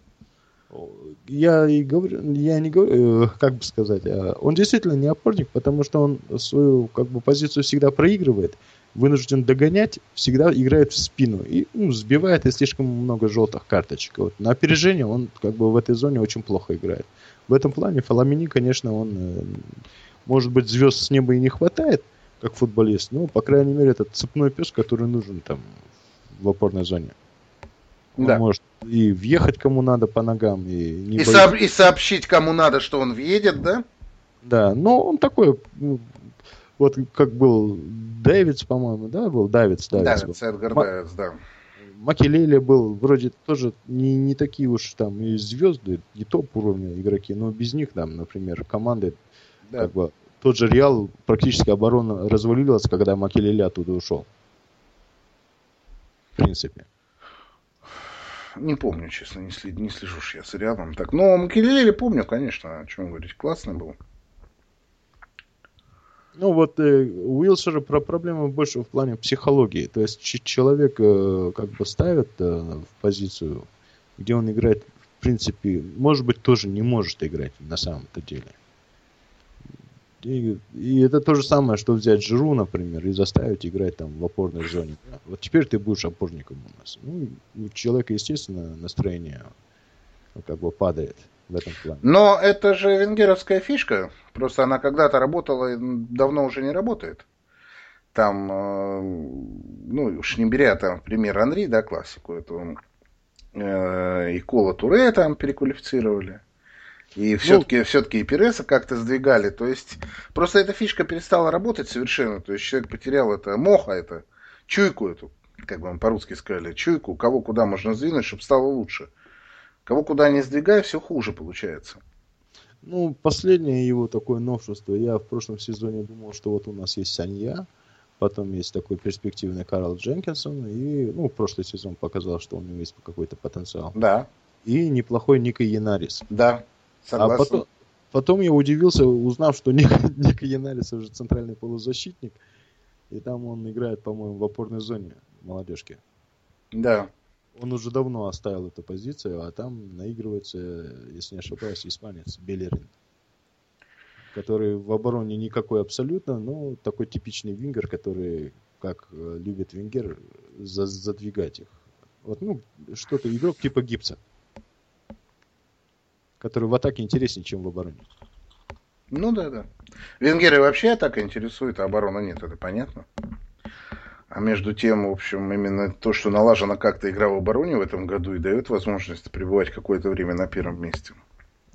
Я не говорю, как бы сказать, он действительно не опорник, потому что он свою как бы позицию всегда проигрывает, вынужден догонять, всегда играет в спину и сбивает и слишком много желтых карточек. Вот. На опережение он как бы в этой зоне очень плохо играет. В этом плане Фламини, конечно, он, может быть, звезд с неба и не хватает, как футболист, но, по крайней мере, этот цепной пес, который нужен там в опорной зоне. Он может и въехать кому надо по ногам, и
сообщить кому надо, что он въедет, да?
Да, но он такой, вот как был Дэвидс, по-моему, да, был Давидс,
Эдгар Давидс, да.
Макелеле был вроде тоже не такие уж там и звезды, не топ уровня игроки, но без них там, например, команды, как бы тот же Реал практически оборона развалилась, когда Макелеле оттуда ушел. В принципе.
Не помню, честно, не слежу я с Реалом. Так. Но Макелеле помню, конечно, о чем говорить. Классный был.
Уилшера проблема больше в плане психологии. То есть человек как бы ставят в позицию, где он играет, в принципе, может быть, тоже не может играть на самом-то деле. И это то же самое, что взять Жиру, например, и заставить играть там в опорной зоне. Вот теперь ты будешь опорником у нас. У человека, естественно, настроение как бы падает в этом плане.
Но это же венгеровская фишка. Просто она когда-то работала и давно уже не работает. Там, уж не беря там пример Анри, да, классику эту, и Кола Туре там переквалифицировали. И все-таки и Переса как-то сдвигали. То есть, просто эта фишка перестала работать совершенно. То есть, человек потерял это чуйку эту, как бы мы по-русски сказали, чуйку, кого куда можно сдвинуть, чтобы стало лучше. Кого куда не сдвигай, все хуже получается.
Последнее его такое новшество. Я в прошлом сезоне думал, что вот у нас есть Санья, потом есть такой перспективный Карл Дженкинсон, и, прошлый сезон показал, что у него есть какой-то потенциал.
Да.
И неплохой Нико Янарис.
Да. Согласен.
А потом я удивился, узнав, что Нико Янарис уже центральный полузащитник, и там он играет, по-моему, в опорной зоне молодежки.
Да.
Он уже давно оставил эту позицию, а там наигрывается, если не ошибаюсь, испанец Белерин, который в обороне никакой абсолютно, но такой типичный вингер, который, как любит Венгер, задвигать их. Что-то игрок типа Гипса, который в атаке интереснее, чем в обороне.
Да. Венгеры вообще атака интересует, а оборона нет, это понятно. А между тем, в общем, именно то, что налажена как-то игра в обороне в этом году и дает возможность пребывать какое-то время на первом месте.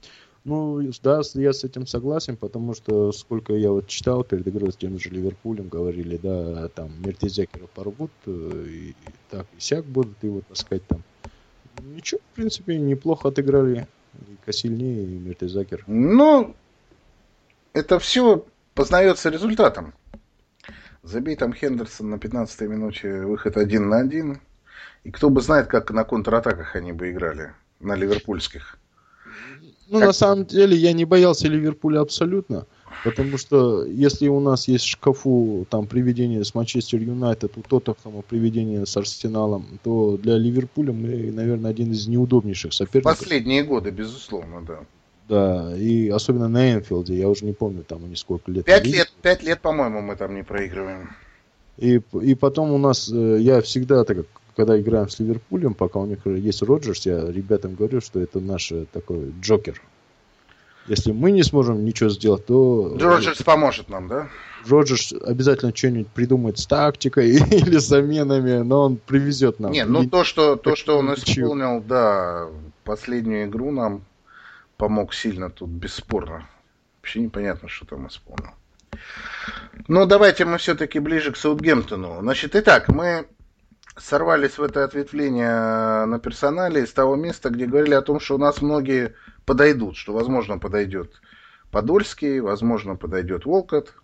Ну, да, я с этим согласен, потому что сколько я вот читал перед игрой с тем же Ливерпулем, говорили, да, там Мертезякера порвут, и так, и сяк будут его таскать там. Ничего, в принципе, неплохо отыграли. И Косильни, и Мертезакер.
Ну, это все познается результатом. Забей там Хендерсон на 15-й минуте, выход 1-1. И кто бы знает, как на контратаках они бы играли, на ливерпульских.
Ну, на самом деле, я не боялся Ливерпуля абсолютно. Потому что если у нас есть в шкафу там приведение с Манчестер Юнайтед, у Тоттенхэма приведение с Арсеналом, то для Ливерпуля мы, наверное, один из неудобнейших соперников.
Последние годы, безусловно, да.
Да, и особенно на Энфилде, я уже не помню, там они сколько лет.
5 лет, по-моему, мы там не проигрываем.
И потом у нас, я всегда, так, когда играем с Ливерпулем, пока у них есть Роджерс, я ребятам говорю, что это наш такой джокер. Если мы не сможем ничего сделать, то...
Роджерс поможет нам, да?
Роджерс обязательно что-нибудь придумает с тактикой или заменами, но он привезет нам.
Не, ну то, что он исполнил, да, последнюю игру нам помог сильно тут, бесспорно. Вообще непонятно, что там исполнил. Но давайте мы все-таки ближе к Саутгемптону. Значит, итак, мы сорвались в это ответвление на персонале с того места, где говорили о том, что у нас многие подойдут, что, возможно, подойдет Подольский, возможно, подойдет Волкот,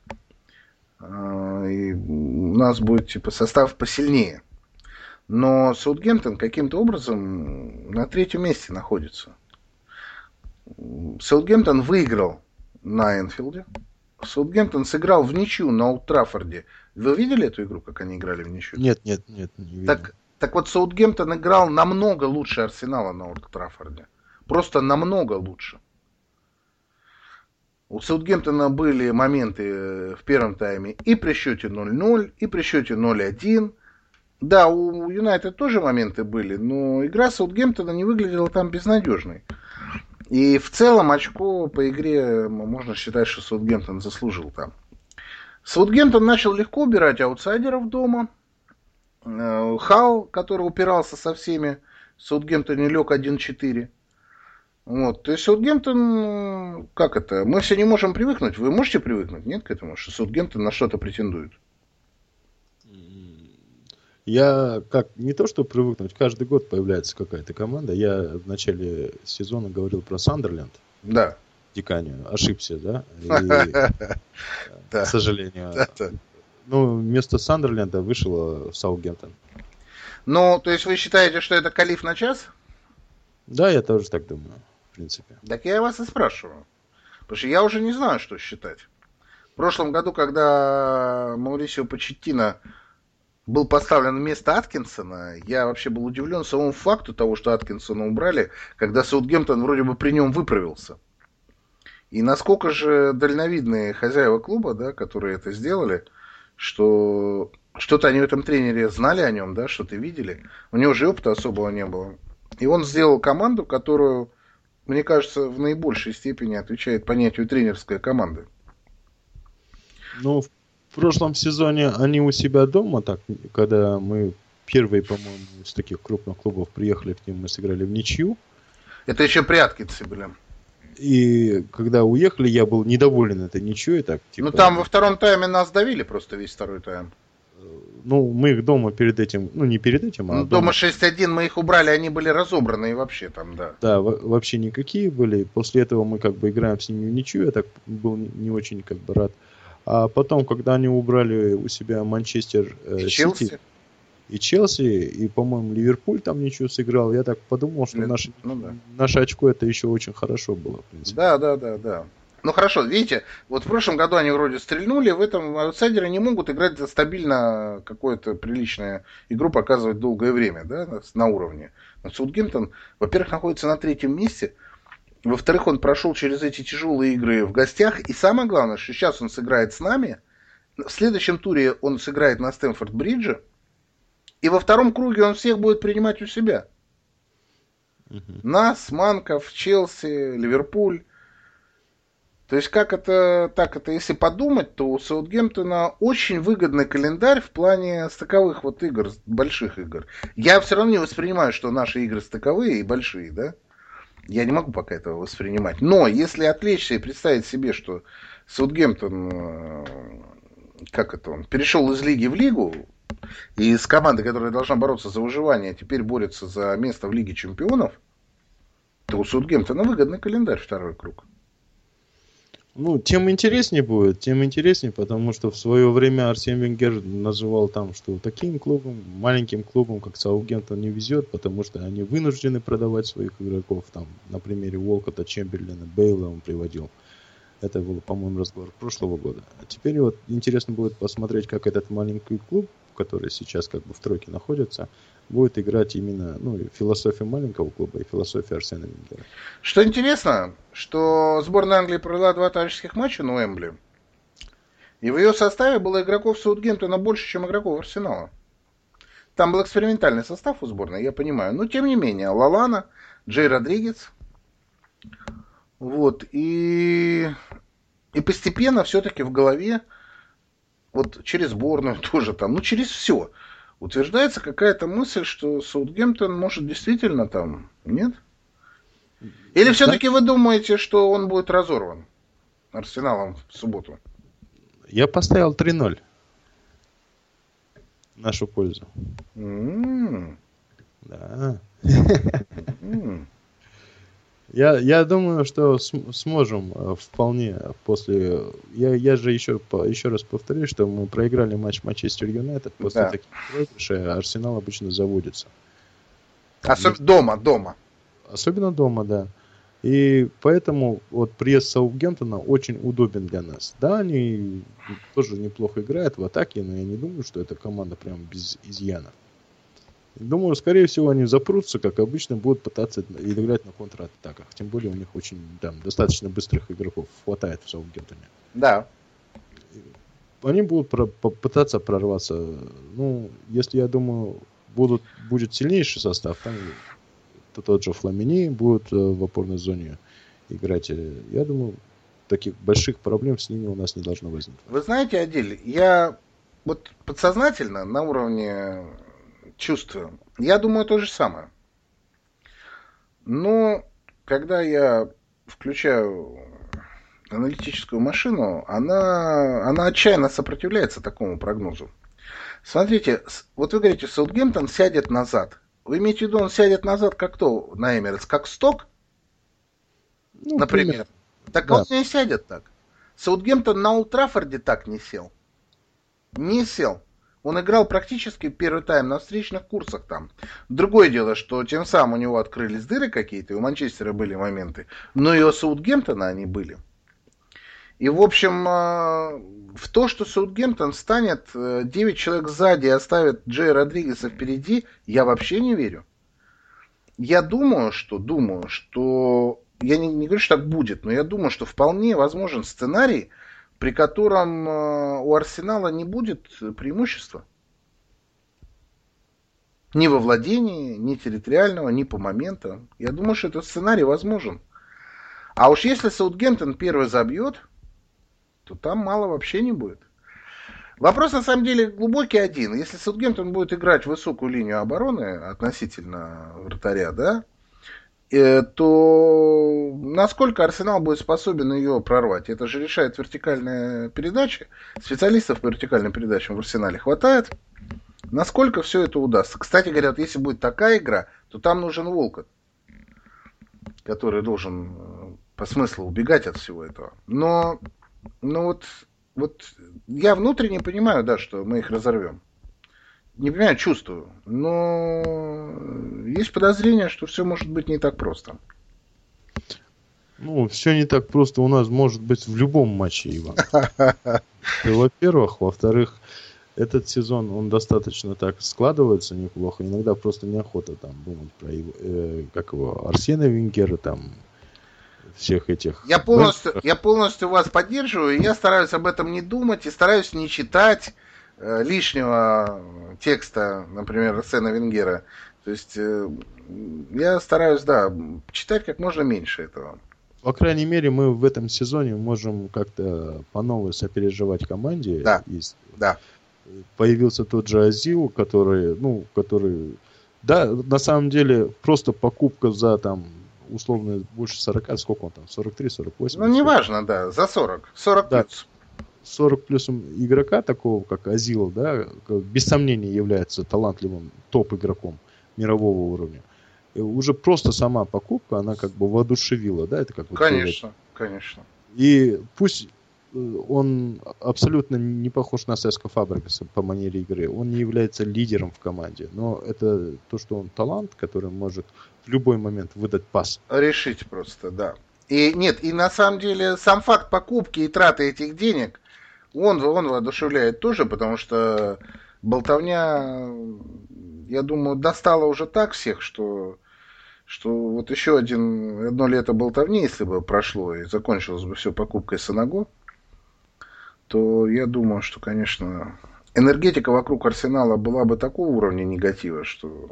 и у нас будет, типа, состав посильнее. Но Саутгемптон каким-то образом на 3-м месте находится. Саутгемптон выиграл на Энфилде. Саутгемптон сыграл в ничью на Олд Траффорде. Вы видели эту игру, как они играли в ничью?
Нет, не видел.
Так вот, Саутгемптон играл намного лучше Арсенала на Олд Траффорде. Просто намного лучше. У Саутгемптона были моменты в первом тайме и при счете 0-0, и при счете 0-1. Да, у Юнайтед тоже моменты были, но игра Саутгемптона не выглядела там безнадежной. И в целом очко по игре можно считать, что Саутгемптон заслужил там. Саутгемптон начал легко убирать аутсайдеров дома. Халл, который упирался со всеми, в Саутгемптоне лег 1-4. Вот, то есть Саутгемптон, как это, мы все не можем привыкнуть. Вы можете привыкнуть, нет, к этому, что Саутгемптон на что-то претендует?
Я не то что привыкнуть, каждый год появляется какая-то команда. Я в начале сезона говорил про Сандерленд.
Да.
Диканию. Ошибся, да?
К
сожалению. Ну, вместо Сандерленда вышел Саутгемптон.
Ну, то есть вы считаете, что это калиф на час?
Да, я тоже так думаю, в принципе.
Так я вас и спрашиваю. Потому что я уже не знаю, что считать. В прошлом году, когда Маурисио Почеттино был поставлен вместо Аткинсона, я вообще был удивлен самому факту того, что Аткинсона убрали, когда Саутгемптон вроде бы при нем выправился. И насколько же дальновидные хозяева клуба, да, которые это сделали, что что-то они в этом тренере знали о нем, да, что-то видели. У него же опыта особого не было. И он сделал команду, которую, мне кажется, в наибольшей степени отвечает понятию тренерской команды.
Ну, в прошлом сезоне они у себя дома, так, когда мы первые, по-моему, из таких крупных клубов приехали к ним, мы сыграли в ничью.
Это еще при Аткинсе были.
И когда уехали, я был недоволен этой ничьей. Так, типа,
ну, там во втором тайме нас давили просто весь второй тайм.
Ну, мы их дома перед этим, ну, не перед этим, а
ну, дома 6-1 мы их убрали, они были разобраны вообще там, да.
Да, вообще никакие были. После этого мы как бы играем с ними в ничью, я так был не очень как бы рад. А потом, когда они убрали у себя Манчестер Сити и Челси, и, по-моему, Ливерпуль там ничего сыграл, я так подумал, что наше очко это еще очень хорошо было, в принципе.
Да. Ну хорошо, видите, вот в прошлом году они вроде стрельнули, в этом аутсайдеры не могут играть стабильно какую-то приличную игру, показывать долгое время, да, на уровне. Но Саутгемптон, во-первых, находится на 3-м месте, во-вторых, он прошел через эти тяжелые игры в гостях, и самое главное, что сейчас он сыграет с нами, в следующем туре он сыграет на Стэмфорд-Бридже, и во втором круге он всех будет принимать у себя. Нас, Манков, Челси, Ливерпуль. То есть, как это, так это, если подумать, то у Саутгемптона очень выгодный календарь в плане стыковых вот игр, больших игр. Я все равно не воспринимаю, что наши игры стыковые и большие, да. Я не могу пока этого воспринимать. Но если отвлечься и представить себе, что Саутгемптон, он перешел из лиги в лигу, и с командой, которая должна бороться за выживание, теперь борется за место в Лиге Чемпионов, то у Саутгемптона выгодный календарь второй круг.
Тем интереснее, потому что в свое время Арсен Венгер называл там, что таким клубам, маленьким клубам, как Саутгемптон, не везет, потому что они вынуждены продавать своих игроков. Там, на примере Уолкотта, Чемберлена, Бейла он приводил. Это был, по-моему, разговор прошлого года. А теперь вот интересно будет посмотреть, как этот маленький клуб, который сейчас как бы в тройке находится, будет играть именно философию маленького клуба и философию Арсена Венгера.
Что интересно, что сборная Англии провела 2 товарищеских матча на Уэмбли, и в ее составе было игроков Саутгемптона больше, чем игроков Арсенала. Там был экспериментальный состав у сборной, я понимаю, но тем не менее, Лалана, Джей Родригес, и постепенно все-таки в голове, через сборную тоже там, через все, утверждается какая-то мысль, что Саутгемптон может действительно там, нет? Или все-таки вы думаете, что он будет разорван Арсеналом в субботу?
Я поставил 3-0 в нашу пользу. Да. Я думаю, что сможем вполне после... Я же еще раз повторю, что мы проиграли матч Манчестер Юнайтед. После таких проигрышей Арсенал обычно заводится.
Особенно дома.
Особенно дома, да. И поэтому приезд Саутгемптона очень удобен для нас. Да, они тоже неплохо играют в атаке, но я не думаю, что эта команда прям без изъянов. Думаю, скорее всего, они запрутся, как обычно, будут пытаться играть на контратаках. Тем более у них очень достаточно быстрых игроков хватает в Саутгемптоне. Да. Они будут пытаться прорваться. Если, я думаю, будет сильнейший состав, там тот же Фламини будет в опорной зоне играть. Я думаю, таких больших проблем с ними у нас не должно возникнуть.
Вы знаете, Адиль, я подсознательно на уровне чувствую. Я думаю то же самое. Но когда я включаю аналитическую машину, она отчаянно сопротивляется такому прогнозу. Смотрите, вы говорите, Саутгемптон сядет назад. Вы имеете в виду, он сядет назад как кто на Эмирейтс? Как Сток? Например. Так да. Он не сядет так. Саутгемптон на Олд Траффорде так не сел. Не сел. Он играл практически первый тайм на встречных курсах там. Другое дело, что тем самым у него открылись дыры какие-то, и у Манчестера были моменты, но и у Саутгемптона они были. И, в общем, в то, что Саутгемптон станет 9 человек сзади и оставит Джея Родригеса впереди, я вообще не верю. Я думаю, что я не говорю, что так будет, но я думаю, что вполне возможен сценарий, при котором у Арсенала не будет преимущества. Ни во владении, ни территориального, ни по моментам. Я думаю, что этот сценарий возможен. А уж если Саутгемптон первый забьет, то там мало вообще не будет. Вопрос на самом деле глубокий один. Если Саутгемптон будет играть высокую линию обороны относительно вратаря, да, то насколько Арсенал будет способен ее прорвать? Это же решает вертикальная передача. Специалистов по вертикальным передачам в Арсенале хватает. Насколько все это удастся? Кстати говоря, если будет такая игра, то там нужен Уолкотт, который должен по смыслу убегать от всего этого. Но вот я внутренне понимаю, да, что мы их разорвем. Не понимаю, чувствую. Но есть подозрение, что все может быть не так просто.
Все не так просто у нас может быть в любом матче, Иван. Во-первых. Во-вторых, этот сезон, он достаточно так складывается неплохо. Иногда просто неохота там думать про его, Арсена Венгера, там, всех этих...
Я полностью вас поддерживаю, и я стараюсь об этом не думать, и стараюсь не читать лишнего текста, например, Арсена Венгера. То есть я стараюсь, читать как можно меньше этого.
По крайней мере, мы в этом сезоне можем как-то по-новому сопереживать команде.
Да.
Появился тот же Азил, который, да, на самом деле, просто покупка за там условно больше 40, сколько он там, 43, 48?
Ну, неважно, да, за 40. 40
да,
плюс.
40 плюсом игрока, такого как Азил, да, без сомнения является талантливым топ-игроком мирового уровня. И уже просто сама покупка, она как бы воодушевила, да, это как бы...
Конечно, конечно.
И пусть он абсолютно не похож на Сеско Фабрегаса по манере игры, он не является лидером в команде, но это то, что он талант, который может в любой момент выдать пас.
Решить просто, да. И нет, и на самом деле сам факт покупки и траты этих денег, он воодушевляет тоже, потому что болтовня, я думаю, достала уже так всех, что вот еще одно лето болтовни, если бы прошло и закончилось бы все покупкой Санаго, то я думаю, что, конечно, энергетика вокруг Арсенала была бы такого уровня негатива, что,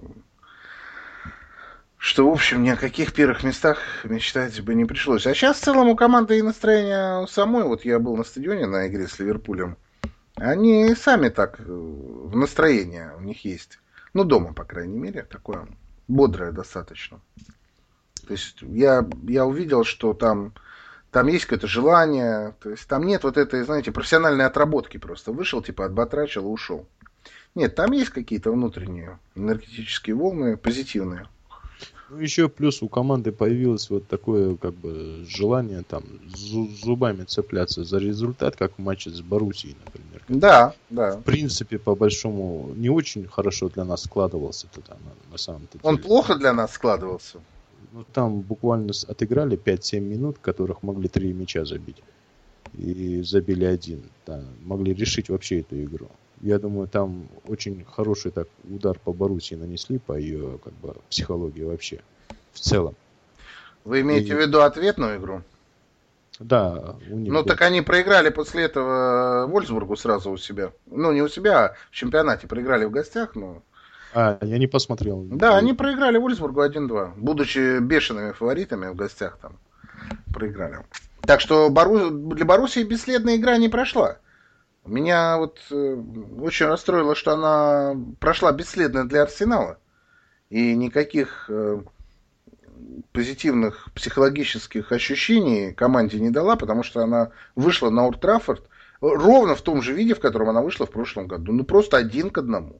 в общем, ни о каких первых местах мечтать бы не пришлось. А сейчас в целом у команды и настроение самой, вот я был на стадионе на игре с Ливерпулем, они сами так в настроении у них есть. Ну, дома, по крайней мере, такое бодрое достаточно. То есть я увидел, что там есть какое-то желание, то есть там нет вот этой, знаете, профессиональной отработки просто. Вышел, типа, отбатрачил и ушел. Нет, там есть какие-то внутренние энергетические волны, позитивные.
Ну, еще плюс у команды появилось вот такое, как бы, желание там зубами цепляться за результат, как в матче с Боруссией, например.
Да, да.
В принципе, по большому, не очень хорошо для нас складывался тогда, на самом-то деле.
Он плохо для нас складывался.
Ну, там буквально отыграли 5-7 минут, которых могли 3 мяча забить. И забили 1. Да, могли решить вообще эту игру. Я думаю, там очень хороший так удар по Боруссии нанесли, по ее как бы психологии вообще. В целом.
Вы имеете в виду ответную игру?
Да, у них.
Ну, так они проиграли после этого Вольфсбургу сразу у себя. Ну, не у себя, а в чемпионате проиграли в гостях, но...
Я не посмотрел.
Да, они проиграли Вольфсбургу 1-2, будучи бешеными фаворитами в гостях там проиграли. Так что для Боруссии бесследная игра не прошла. Меня вот очень расстроило, что она прошла бесследно для Арсенала. И никаких позитивных психологических ощущений команде не дала, потому что она вышла на Олд Траффорд ровно в том же виде, в котором она вышла в прошлом году. Ну, просто 1-1.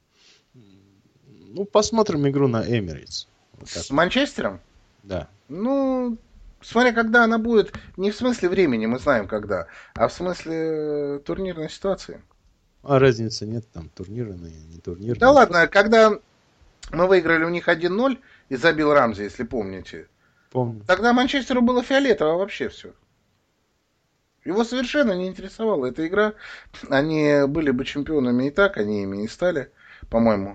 Ну, посмотрим игру на Эмирейтс. Вот
с Манчестером?
Да.
Ну, смотря когда она будет, не в смысле времени, мы знаем когда, а в смысле турнирной ситуации.
А разницы нет, там турнирные, не турнирные.
Да ладно, когда мы выиграли у них 1-0 и забил Рамзи, если помните.
Помню.
Тогда Манчестеру было фиолетово вообще все. Его совершенно не интересовала эта игра. Они были бы чемпионами и так, они ими и стали, по-моему.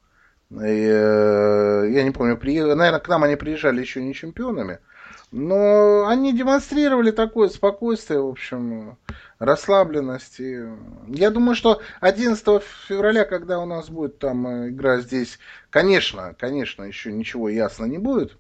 Я не помню, наверное, к нам они приезжали еще не чемпионами, но они демонстрировали такое спокойствие, в общем, расслабленность. И я думаю, что 11 февраля, когда у нас будет там игра здесь, конечно, еще ничего ясно не будет,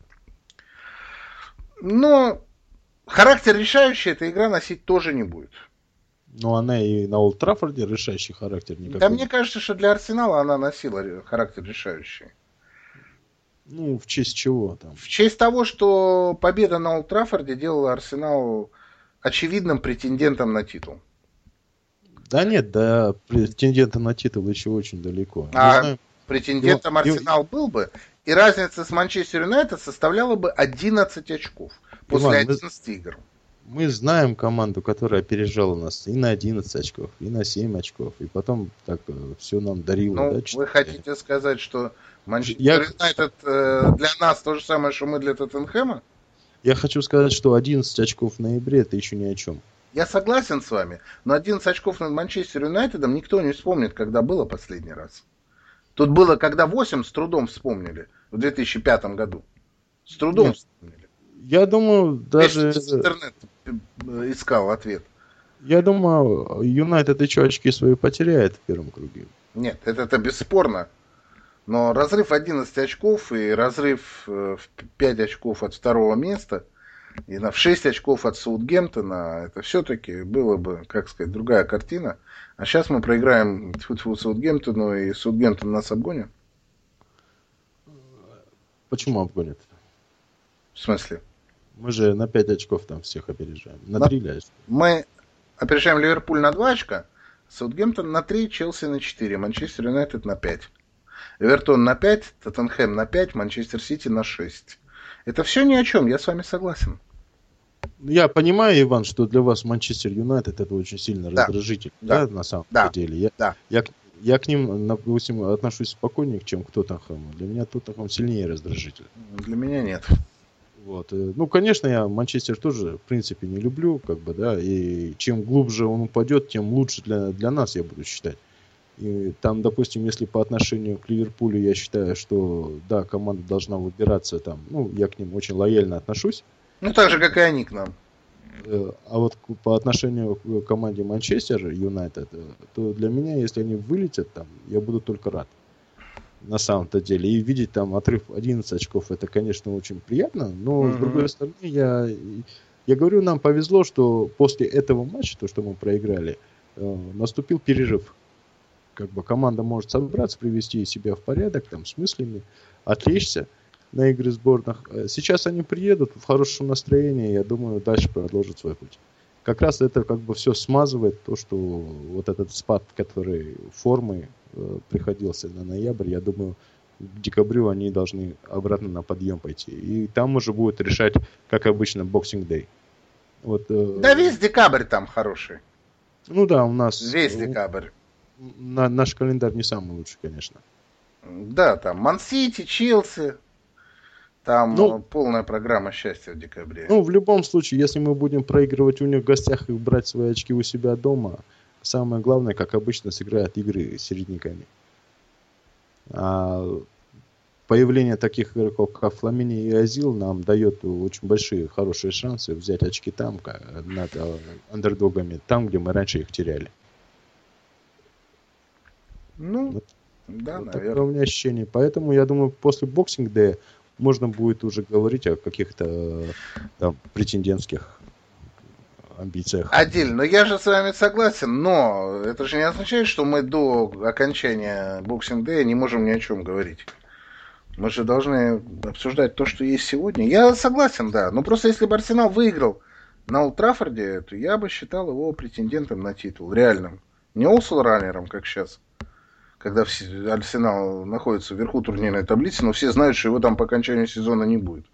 но характер решающий эта игра носить тоже не будет.
Но она и на Олд Траффорде решающий характер никакой.
Да мне кажется, что для Арсенала она носила характер решающий.
Ну, в честь чего там?
В честь того, что победа на Олд Траффорде делала Арсенал очевидным претендентом на титул.
Да нет, да, претендента на титул еще очень далеко.
Претендентом Арсенал был бы, и разница с Манчестер Юнайтед составляла бы 11 очков после 11 игр.
Мы знаем команду, которая опережала нас и на 11 очков, и на 7 очков, и потом так все нам дарило.
Ну,
да,
вы хотите сказать, что Манчестер Юнайтед для нас то же самое, что мы для Тоттенхэма?
Я хочу сказать, что 11 очков в ноябре это еще ни о чем.
Я согласен с вами, но 11 очков над Манчестер Юнайтедом никто не вспомнит, когда было последний раз. Тут было, когда 8 с трудом вспомнили в 2005 году. С трудом вспомнили.
Я думаю, даже...
Интернет искал ответ.
Я думаю, Юнайтед еще очки свои потеряет в первом круге.
Нет, это бесспорно. Но разрыв 11 очков и разрыв в 5 очков от второго места и в 6 очков от Саутгемптона, это все-таки было бы, как сказать, другая картина. А сейчас мы проиграем Саутгемптону, и Саутгемптон нас обгонит.
Почему обгонит?
В смысле?
Мы же на 5 очков там всех опережаем. На 3 или очка.
Мы опережаем Ливерпуль на 2 очка, Саутгемптон на 3, Челси на 4, Манчестер Юнайтед на 5. Эвертон на 5, Тоттенхэм на 5, Манчестер Сити на 6. Это все ни о чем, я с вами согласен.
Я понимаю, Иван, что для вас Манчестер Юнайтед это очень сильно раздражитель, да, на самом деле. Я к ним, допустим, отношусь спокойнее, чем к Тоттенхэму. Для меня Тоттенхэм сильнее раздражитель.
Для меня нет.
Вот. Ну, конечно, я Манчестер тоже, в принципе, не люблю, как бы, да, и чем глубже он упадет, тем лучше для нас, я буду считать. И там, допустим, если по отношению к Ливерпулю я считаю, что, да, команда должна выбираться там, ну, я к ним очень лояльно отношусь.
Ну, так же, как и они к нам.
А вот по отношению к команде Манчестер Юнайтед, то для меня, если они вылетят там, я буду только рад. На самом-то деле. И видеть там отрыв 11 очков, это, конечно, очень приятно. Но, с другой стороны, я говорю, нам повезло, что после этого матча, то, что мы проиграли, наступил перерыв. Как бы команда может собраться, привести себя в порядок, там, с мыслями, отвлечься на игры сборных. Сейчас они приедут в хорошем настроении, я думаю, дальше продолжат свой путь. Как раз это как бы все смазывает то, что вот этот спад, который формы приходился на ноябрь, я думаю, к декабрю они должны обратно на подъем пойти. И там уже будет решать, как обычно, Boxing Day. Вот,
да весь декабрь там хороший.
Ну да, у нас...
Весь декабрь.
Наш календарь не самый лучший, конечно.
Да, там Ман-Сити, Челси. Там полная программа счастья в декабре.
Ну, в любом случае, если мы будем проигрывать у них в гостях и брать свои очки у себя дома, самое главное, как обычно, сыграют игры с середняками. А появление таких игроков, как Фламини и Азил, нам дает очень большие, хорошие шансы взять очки там, над андердогами, там, где мы раньше их теряли.
Ну,
вот,
да,
вот
наверное.
такое у меня ощущение. Поэтому, я думаю, после Boxing Day можно будет уже говорить о каких-то там претендентских амбициях.
Отдельно. Но я же с вами согласен, но это же не означает, что мы до окончания Boxing Day не можем ни о чем говорить. Мы же должны обсуждать то, что есть сегодня. Я согласен, да. Но просто если бы Арсенал выиграл на Олд Траффорде, то я бы считал его претендентом на титул. Реальным. Не Олсел-раннером, как сейчас. Когда Арсенал находится вверху турнирной таблицы, но все знают, что его там по окончанию сезона не будет.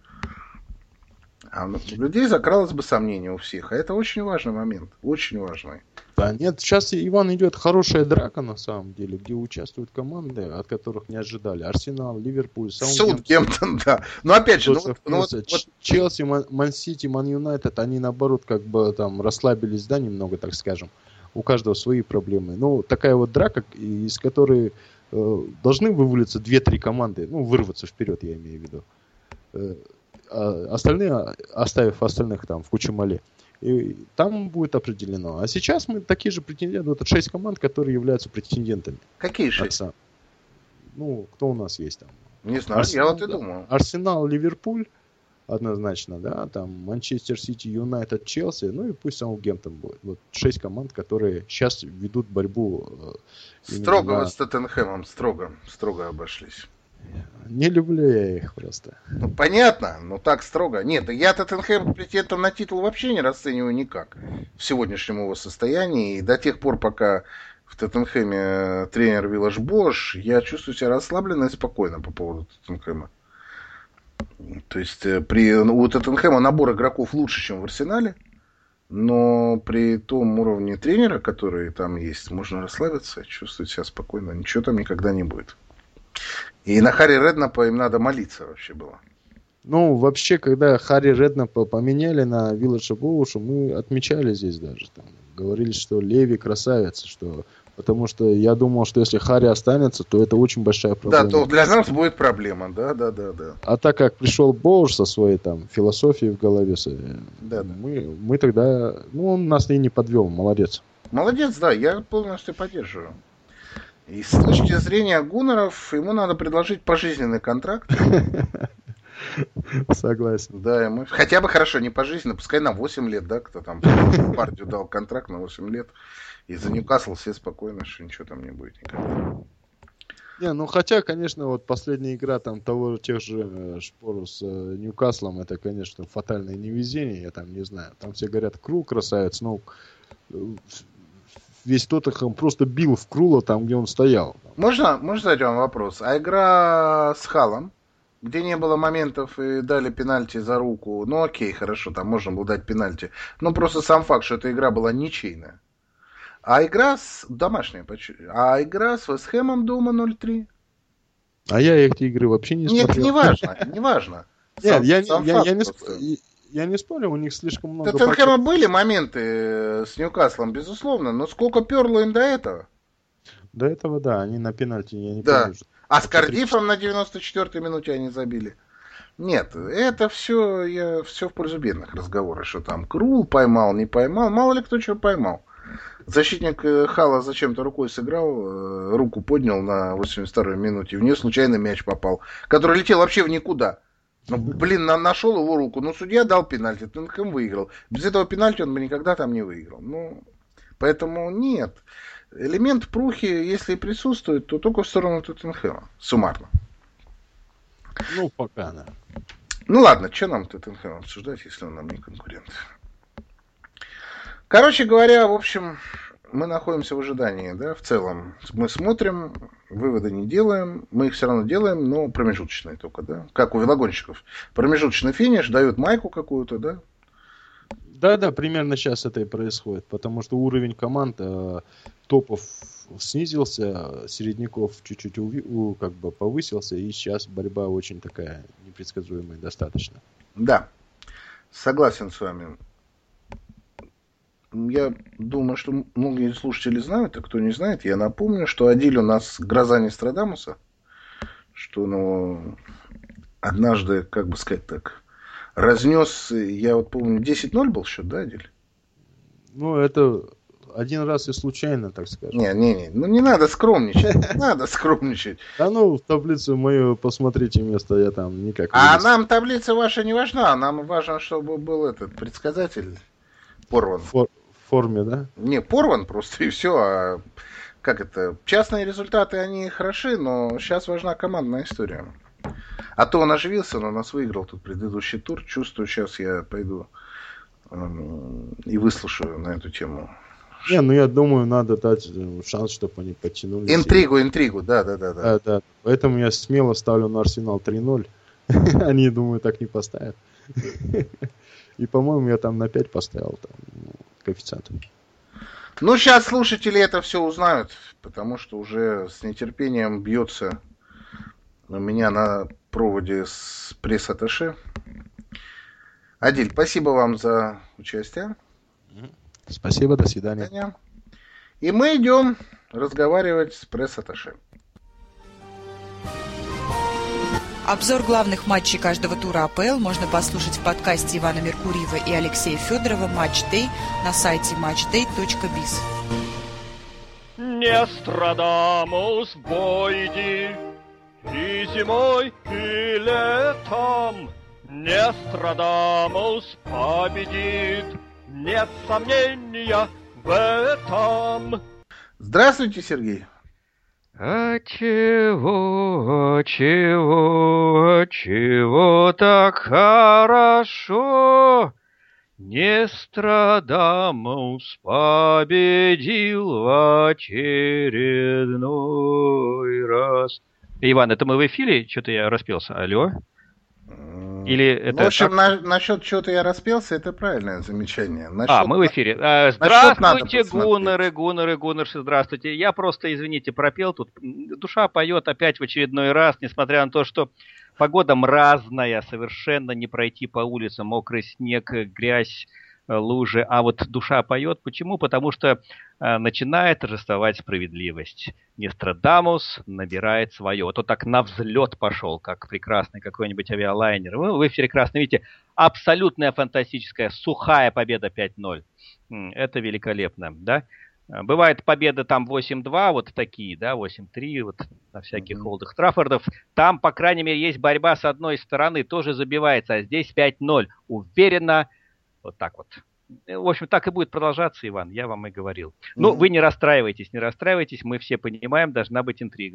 А у людей закралось бы сомнение у всех. А это очень важный момент. Очень важный.
Да нет, сейчас, Иван, идет хорошая драка на самом деле, где участвуют команды, от которых не ожидали. Арсенал, Ливерпуль,
Саутгемптон, да. Но опять же,
Челси, Ман-Сити, Ман-Юнайтед, они наоборот как бы там расслабились, да, немного, так скажем. У каждого свои проблемы. Ну, такая вот драка, из которой должны вывалиться 2-3 команды, ну, вырваться вперед, я имею в виду. Остальные, оставив остальных там в Кучу-Мале. И там будет определено. А сейчас мы такие же претенденты. Вот 6 команд, которые являются претендентами.
Какие 6?
Ну, кто у нас есть там?
Не знаю, Арсенал, я вот и думаю.
Арсенал, Ливерпуль, однозначно, да, там Манчестер Сити, Юнайтед, Челси, ну и пусть Саутгемптон будет. Вот 6 команд, которые сейчас ведут борьбу.
Строго с Тоттенхэмом, строго обошлись.
Не люблю я их просто.
Ну, понятно, но так строго. Нет, я Тоттенхэм претендентом на титул вообще не расцениваю никак в сегодняшнем его состоянии. И до тех пор, пока в Тоттенхэме тренер Виллаш Бош, я чувствую себя расслабленно и спокойно по поводу Тоттенхэма. То есть у Тоттенхэма набор игроков лучше, чем в Арсенале. Но при том уровне тренера, который там есть, можно расслабиться, чувствовать себя спокойно. Ничего там никогда не будет. И на Харри Реднапа им надо молиться вообще было.
Ну, вообще, когда Харри Реднапа поменяли на Вилладжа Боуша, мы отмечали здесь даже. Там, говорили, что Леви красавец. Потому что я думал, что если Харри останется, то это очень большая проблема.
Да, то для нас будет проблема. Да.
А так как пришел Боуш со своей там философией в голове, мы тогда... Ну, он нас и не подвел, молодец.
Молодец, да, я полностью поддерживаю. И с точки зрения Гуннеров, ему надо предложить пожизненный контракт.
Согласен.
Да, ему хотя бы хорошо, не пожизненно, пускай на 8 лет, да, кто там партию дал контракт на 8 лет. И за Ньюкасл все спокойно, что ничего там не будет никогда.
Не, ну хотя, конечно, вот последняя игра там тех же Шпор с Ньюкаслом, это, конечно, фатальное невезение, я там не знаю. Там все говорят, Крул красавец, но весь Тоттенхэм просто бил в Крула там, где он стоял.
Можно задать вам вопрос? А игра с Халом, где не было моментов и дали пенальти за руку, ну окей, хорошо, там можно было дать пенальти, но просто сам факт, что эта игра была ничейная. А игра с домашняя, а игра с Вестхэмом дома 0-3.
А я эти игры вообще не смотрел.
Нет, не важно.
Нет, я не спорю, у них слишком много...
Тоттенхэма были моменты с Ньюкаслом, безусловно, но сколько перло им до этого?
До этого, да, они на пенальти, я не
да.
помню.
А с Кардифом на 94-й минуте они забили. Нет, это все в пользу бедных разговоров, что там Крул поймал, не поймал, мало ли кто чего поймал. Защитник Хала зачем-то рукой сыграл, руку поднял на 82-й минуте, в нее случайно мяч попал, который летел вообще в никуда. Ну, блин, нашел его руку, но судья дал пенальти, Тоттенхэм выиграл. Без этого пенальти он бы никогда там не выиграл. Ну, поэтому нет. Элемент прухи, если присутствует, то только в сторону Тоттенхэма, суммарно.
Ну, пока, да.
Ну ладно, что нам Тоттенхэм обсуждать, если он нам не конкурент? Короче говоря, в общем, мы находимся в ожидании, да, в целом. Мы смотрим, выводы не делаем, мы их все равно делаем, но промежуточные только, да, как у велогонщиков. Промежуточный финиш, дают майку какую-то, да.
Да, примерно сейчас это и происходит, потому что уровень команд топов снизился, середняков чуть-чуть как бы повысился, и сейчас борьба очень такая непредсказуемая достаточно.
Да, согласен с вами. Я думаю, что многие слушатели знают, а кто не знает, я напомню, что Адиль у нас гроза Нострадамуса, что ну, однажды, как бы сказать так, разнес, я вот помню, 10-0 был счет, да, Адиль?
Ну, это один раз и случайно, так скажем.
Не, ну не надо скромничать, надо скромничать.
Да ну, в таблицу мою посмотрите место, я там никак не
А
вижу.
нам таблица ваша не важна, нам важно, чтобы был этот предсказатель порван.
В форме, да?
Не, порван просто и все. А как это? Частные результаты, они хороши, но сейчас важна командная история. А то он оживился, он у нас выиграл тут предыдущий тур. Чувствую, сейчас я пойду и выслушаю на эту тему.
Не, ну я думаю, надо дать шанс, чтобы они подтянулись.
Интригу, да.
Да. Поэтому я смело ставлю на Арсенал 3-0. Они, думаю, так не поставят. И, по-моему, я там на 5 поставил коэффициент.
Ну, сейчас слушатели это все узнают, потому что уже с нетерпением бьется у меня на проводе с пресс-атташе. Адиль, спасибо вам за участие.
Спасибо, до свидания.
И мы идем разговаривать с пресс-атташе.
Обзор главных матчей каждого тура АПЛ можно послушать в подкасте Ивана Меркурьева и Алексея Федорова «Матч Дэй» на сайте matchday.biz.
Нострадамус в бой иди, и зимой, и летом. Нострадамус победит, нет сомнения в этом.
Здравствуйте, Сергей.
А чего так хорошо? Нострадамус победил в очередной раз. Иван, это мы в эфире? Что-то я распелся. Алло? Или это...
В общем, насчет чего-то я распелся, это правильное замечание.
Мы в эфире. Здравствуйте, гуннерши, здравствуйте. Я просто, извините, пропел тут. Душа поет опять в очередной раз, несмотря на то, что погода мразная, совершенно не пройти по улицам, мокрый снег, грязь, лужи. А вот душа поет. Почему? Потому что начинает торжествовать справедливость. Нострадамус набирает свое. Вот он так на взлет пошел, как прекрасный какой-нибудь авиалайнер. Вы в эфире прекрасно видите. Абсолютная фантастическая сухая победа 5-0. Это великолепно, да? Бывает победа там 8-2, вот такие, да, 8-3, вот на всяких Олд Траффордов. Там, по крайней мере, есть борьба с одной стороны, тоже забивается, а здесь 5-0. Уверенно, вот так вот. В общем, так и будет продолжаться, Иван, я вам и говорил. Ну, вы не расстраивайтесь, мы все понимаем, должна быть интрига.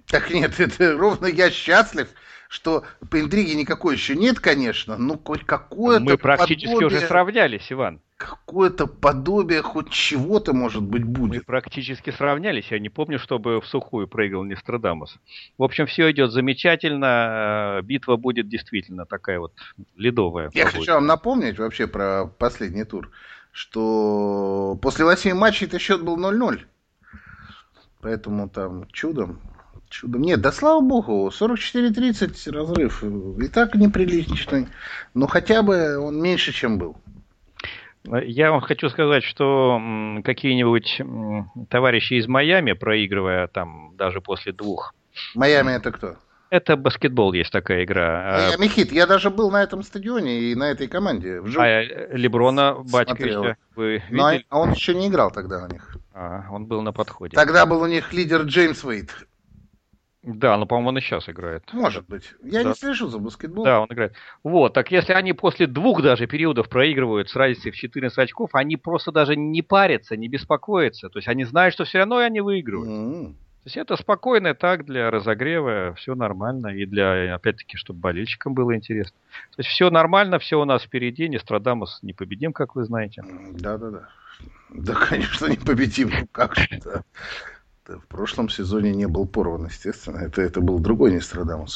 Так нет, это ровно я счастлив, что по интриге никакой еще нет, конечно, но хоть какое-то
Мы практически
подобие,
уже сравнялись, Иван.
Какое-то подобие хоть чего-то, может быть, будет.
Мы практически сравнялись. Я не помню, чтобы в сухую проиграл Нострадамус. В общем, все идет замечательно. Битва будет действительно такая вот ледовая.
Я хочу вам напомнить вообще про последний тур, что после 8 матчей-то счет был 0-0. Поэтому там чудом. Нет, да слава богу, 44-30 разрыв. И так неприличный. Но хотя бы он меньше, чем был.
Я вам хочу сказать, что какие-нибудь товарищи из Майами, проигрывая там даже после 2...
Майами это кто?
Это баскетбол, есть такая игра.
Майами Хит. Я даже был на этом стадионе и на этой команде.
Леброна Батьковича вы видели?
Но он еще не играл тогда на них.
Он был на подходе.
Тогда был у них лидер Джеймс Уэйд.
Да, но, по-моему, он и сейчас играет.
Может быть. Я не слежу за баскетболом.
Да, он играет. Вот, так если они после 2 даже периодов проигрывают с разницей в 14 очков, они просто даже не парятся, не беспокоятся. То есть они знают, что все равно они выигрывают. То есть это спокойно так для разогрева, все нормально. И для, опять-таки, чтобы болельщикам было интересно. То есть все нормально, все у нас впереди. Нострадамус непобедим, как вы знаете.
Да. Да, конечно, непобедим. Как же-то. В прошлом сезоне не был порван, естественно. Это был другой Нострадамус.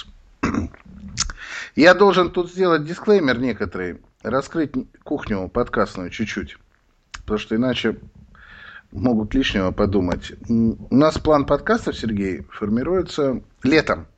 Я должен тут сделать дисклеймер некоторый. Раскрыть кухню подкастную чуть-чуть. Потому что иначе могут лишнего подумать. У нас план подкастов, Сергей, формируется летом.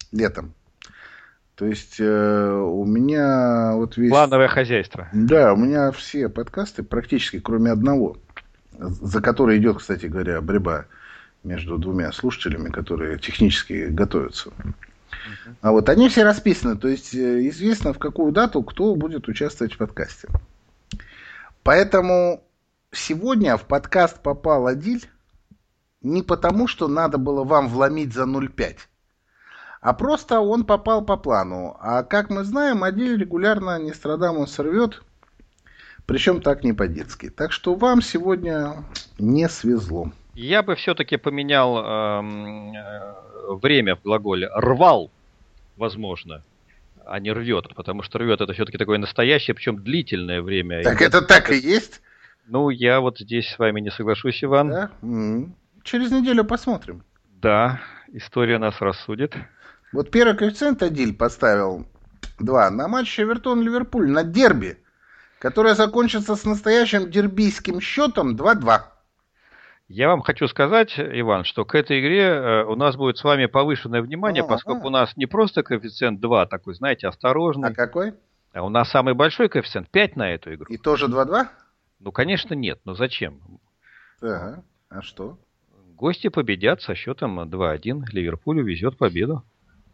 То есть у меня вот весь...
Плановое хозяйство.
Да, у меня все подкасты, практически кроме одного, за который идет, кстати говоря, борьба между 2 слушателями, которые технически готовятся. А вот они все расписаны, то есть известно, в какую дату кто будет участвовать в подкасте. Поэтому сегодня в подкаст попал Адиль не потому, что надо было вам вломить за 0,5, а просто он попал по плану. А как мы знаем, Адиль регулярно Нострадамус рвет, причем так не по-детски. Так что вам сегодня не свезло.
Я бы все-таки поменял время в глаголе. Рвал, возможно, а не рвет. Потому что рвет это все-таки такое настоящее, причем длительное время.
Так это так и есть?
Ну, я вот здесь с вами не соглашусь, Иван.
Да? Через неделю посмотрим.
Да, история нас рассудит.
Вот первый коэффициент Адиль поставил 2 на матч Эвертон-Ливерпуль, на дерби, которое закончится с настоящим дербийским счетом 2-2.
Я вам хочу сказать, Иван, что к этой игре у нас будет с вами повышенное внимание, поскольку у нас не просто коэффициент 2, такой, знаете, осторожный.
А какой?
А у нас самый большой коэффициент 5 на эту игру.
И тоже 2-2?
Ну, конечно, нет. Но зачем?
Ага. А что?
Гости победят со счетом 2-1. Ливерпулю везет победу.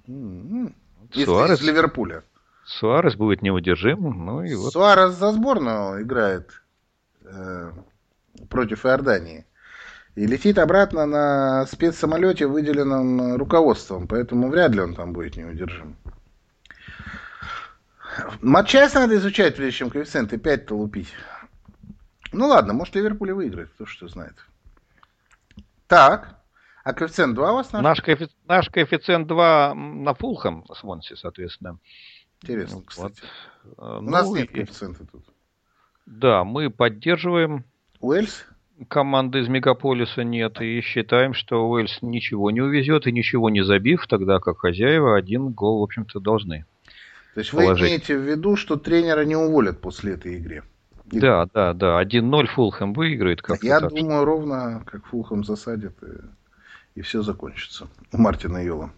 Из Ливерпуля.
Суарес будет неудержим. Ну, и вот.
Суарес за сборную играет против Иордании. И летит обратно на спецсамолете, выделенном руководством. Поэтому вряд ли он там будет неудержим. Матчасть надо изучать, прежде чем коэффициенты 5-то лупить. Ну ладно, может Ливерпуль выиграет, кто что знает. Так, а коэффициент 2 у вас?
Наш коэффициент 2 на Фулхэм, Свонси, соответственно.
Интересно, кстати.
Вот.
У нас нет коэффициента тут.
Да, мы поддерживаем.
Уэльс?
Команды из мегаполиса нет. И считаем, что Уэльс ничего не увезет и ничего не забив, тогда как хозяева 1 гол, в общем-то, должны.
То есть вы имеете в виду, что тренера не уволят после этой игры?
Да. 1-0 Фулхэм выиграет.
Я думаю, ровно как Фулхэм засадит, и все закончится. У Мартина Йола.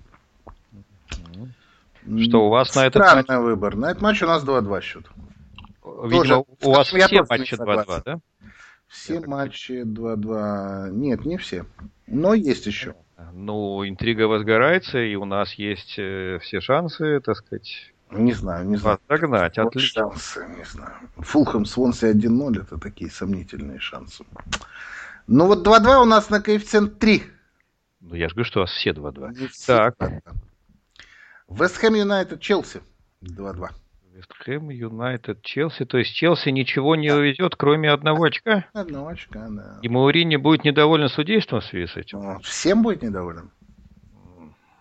Что у вас на этот
матч? Странный выбор. На этот матч у нас 2-2 счет.
Видимо, у вас все матчи 2-2, да?
Все матчи 2-2. Нет, не все. Но есть еще.
Ну, интрига возгорается, и у нас есть все шансы, так сказать...
Не знаю.
Догнать, отлично.
Шансы, не знаю. Фулхэм, Свонси 1-0, это такие сомнительные шансы. Ну вот 2-2 у нас на коэффициент 3.
Ну, я же говорю, что у вас все 2-2.
Так. Вест Хэм Юнайтед Челси 2-2.
Вест Хэм Юнайтед Челси. То есть Челси ничего не увезет, кроме 1 очка?
1 очка, да.
И Маурини будет недоволен судейством в связи с этим?
Всем будет недоволен.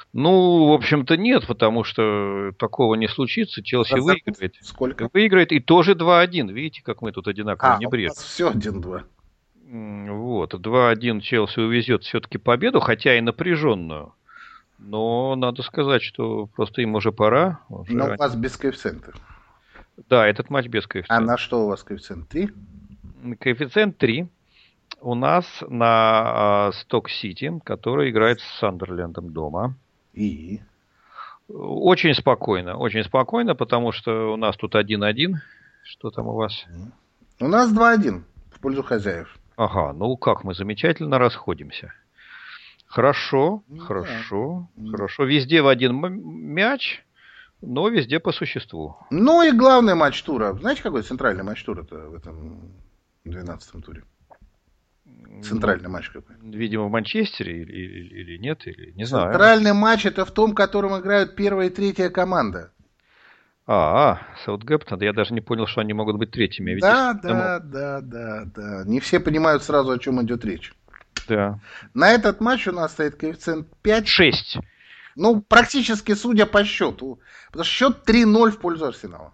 Ну, в общем-то, нет, потому что такого не случится. Челси выиграет.
Сколько?
Выиграет и тоже 2-1. Видите, как мы тут одинаково не бредим.
У нас все 1-2.
Вот, 2-1 Челси увезет все-таки победу, хотя и напряженную. Но надо сказать, что просто им уже пора.
Но у вас без коэффициента.
Да, этот матч без коэффициента.
А на что у вас коэффициент? 3?
Коэффициент 3. У нас на Сток-Сити, который играет с Сандерлендом дома.
И?
Очень спокойно, потому что у нас тут 1-1. Что там у вас?
У нас 2-1 в пользу хозяев.
Ага, ну как, мы замечательно расходимся. Хорошо. Везде в один мяч, но везде по существу.
Ну и главный матч тура. Знаете, какой центральный матч тура-то в этом 12-м туре? Центральный матч какой?
Видимо, в Манчестере или нет, или не знаю.
Центральный матч это в том, в котором играют первая и третья команда.
Саутгемптон. Я даже не понял, что они могут быть третьими.
Да. Не все понимают сразу, о чем идет речь.
Да.
На этот матч у нас стоит коэффициент 5-6. Ну, практически судя по счету. Потому что счет 3-0 в пользу Арсенала.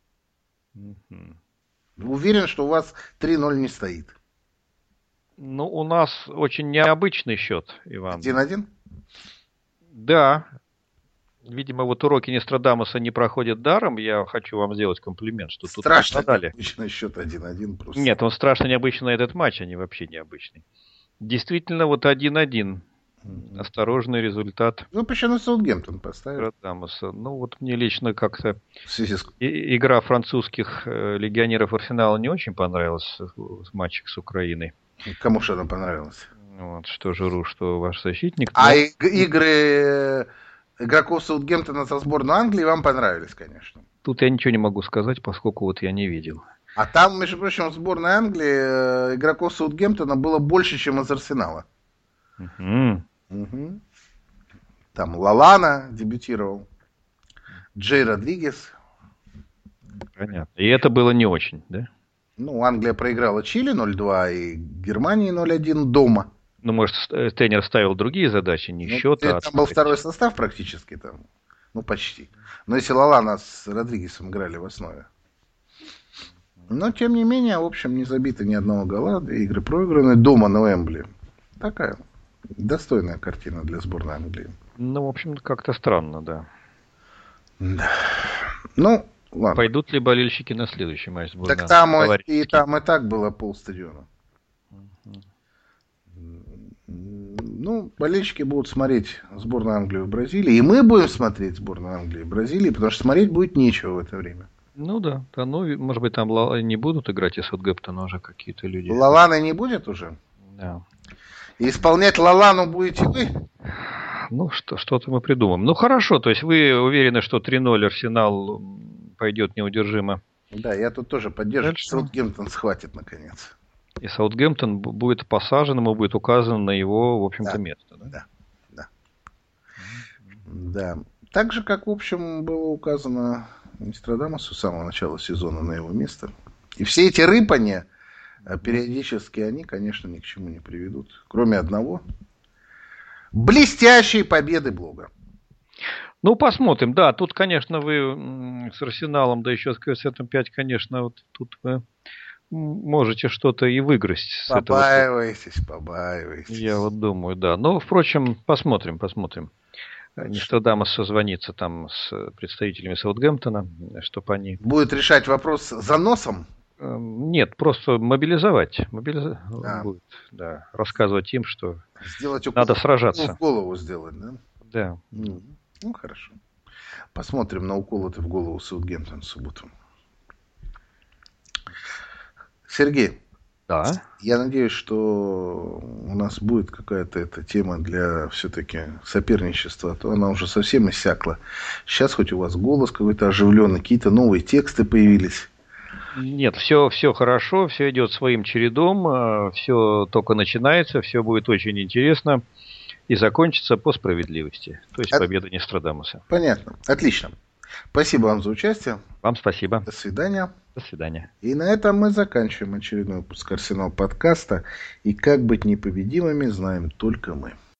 Уверен, что у вас 3-0 не стоит.
Ну, у нас очень необычный счет, Иван.
1-1?
Да. Видимо, вот уроки Нострадамуса не проходят даром. Я хочу вам сделать комплимент, что тут
страшно необычный счет 1-1 просто.
Нет, он страшно необычный на этот матч, а не вообще необычный. Действительно, вот 1-1. Осторожный результат.
Ну, почему на Саутгемптон поставили?
Нострадамуса. Ну, вот мне лично как-то игра французских легионеров Арсенала не очень понравилась в матчах с Украиной.
Кому что она понравилась?
Вот, что Жиру, что ваш защитник.
А игры игроков Саутгемптона со сборной Англии вам понравились, конечно.
Тут я ничего не могу сказать, поскольку вот я не видел.
А там, между прочим, в сборной Англии игроков Саутгемптона было больше, чем из Арсенала. Там Лалана дебютировал, Джей Родригес.
Понятно. И это было не очень, да?
Ну, Англия проиграла Чили 0-2 и Германии 0-1 дома.
Ну, может, тренер ставил другие задачи, не счет,
там был второй состав практически там. Ну, почти. Но если Лалана с Родригесом играли в основе. Но, тем не менее, в общем, не забито ни одного гола. Игры проиграны дома на Уэмбли. Такая достойная картина для сборной Англии.
Ну, в общем, как-то странно, да.
Да. Ну, ладно.
Пойдут ли болельщики на следующий матч сборной?
Так там и так было полстадиона. Ну, болельщики будут смотреть сборную Англии в Бразилии. И мы будем смотреть сборную Англии в Бразилии, потому что смотреть будет нечего в это время.
Ну да. Ну, может быть, там не будут играть из Саутгемптона уже какие-то люди.
Лалана не будет уже?
Да.
И исполнять Лалану будете вы?
Ну, что-то мы придумаем. Ну, хорошо, то есть вы уверены, что 3-0 Арсенал пойдет неудержимо?
Да, я тут тоже поддерживаю. Саутгемптон схватит, наконец.
И Саутгемптон будет посажен, ему будет указано на его, в общем-то, место.
Да. Так же, как, в общем, было указано Нострадамусу с самого начала сезона на его место. И все эти рыпания, периодически они, конечно, ни к чему не приведут. Кроме одного. Блестящей победы Блога.
Ну, посмотрим. Да, тут, конечно, вы с Арсеналом, да еще с коэффициентом 5, конечно, вот тут вы можете что-то и выиграть.
Побаивайтесь.
Я вот думаю, да. Но, впрочем, посмотрим. Нострадамус созвонится там с представителями Саутгемптона, чтобы они...
Будет решать вопрос за носом?
Нет, просто мобилизовать. Будет, да, рассказывать им, что надо сражаться.
В голову сделать, да?
Да.
Ну, хорошо. Посмотрим на уколы в голову Саутгемптон в субботу. Сергей.
Да.
Я надеюсь, что у нас будет какая-то эта тема для все-таки соперничества, а то она уже совсем иссякла. Сейчас хоть у вас голос какой-то оживленный, какие-то новые тексты появились.
Нет, все хорошо, все идет своим чередом, все только начинается, все будет очень интересно и закончится по справедливости. То есть победа Нострадамуса.
Понятно, отлично. Спасибо вам за участие.
Вам спасибо.
До свидания.
До свидания.
И на этом мы заканчиваем очередной выпуск Арсенал подкаста. И как быть непобедимыми, знаем только мы.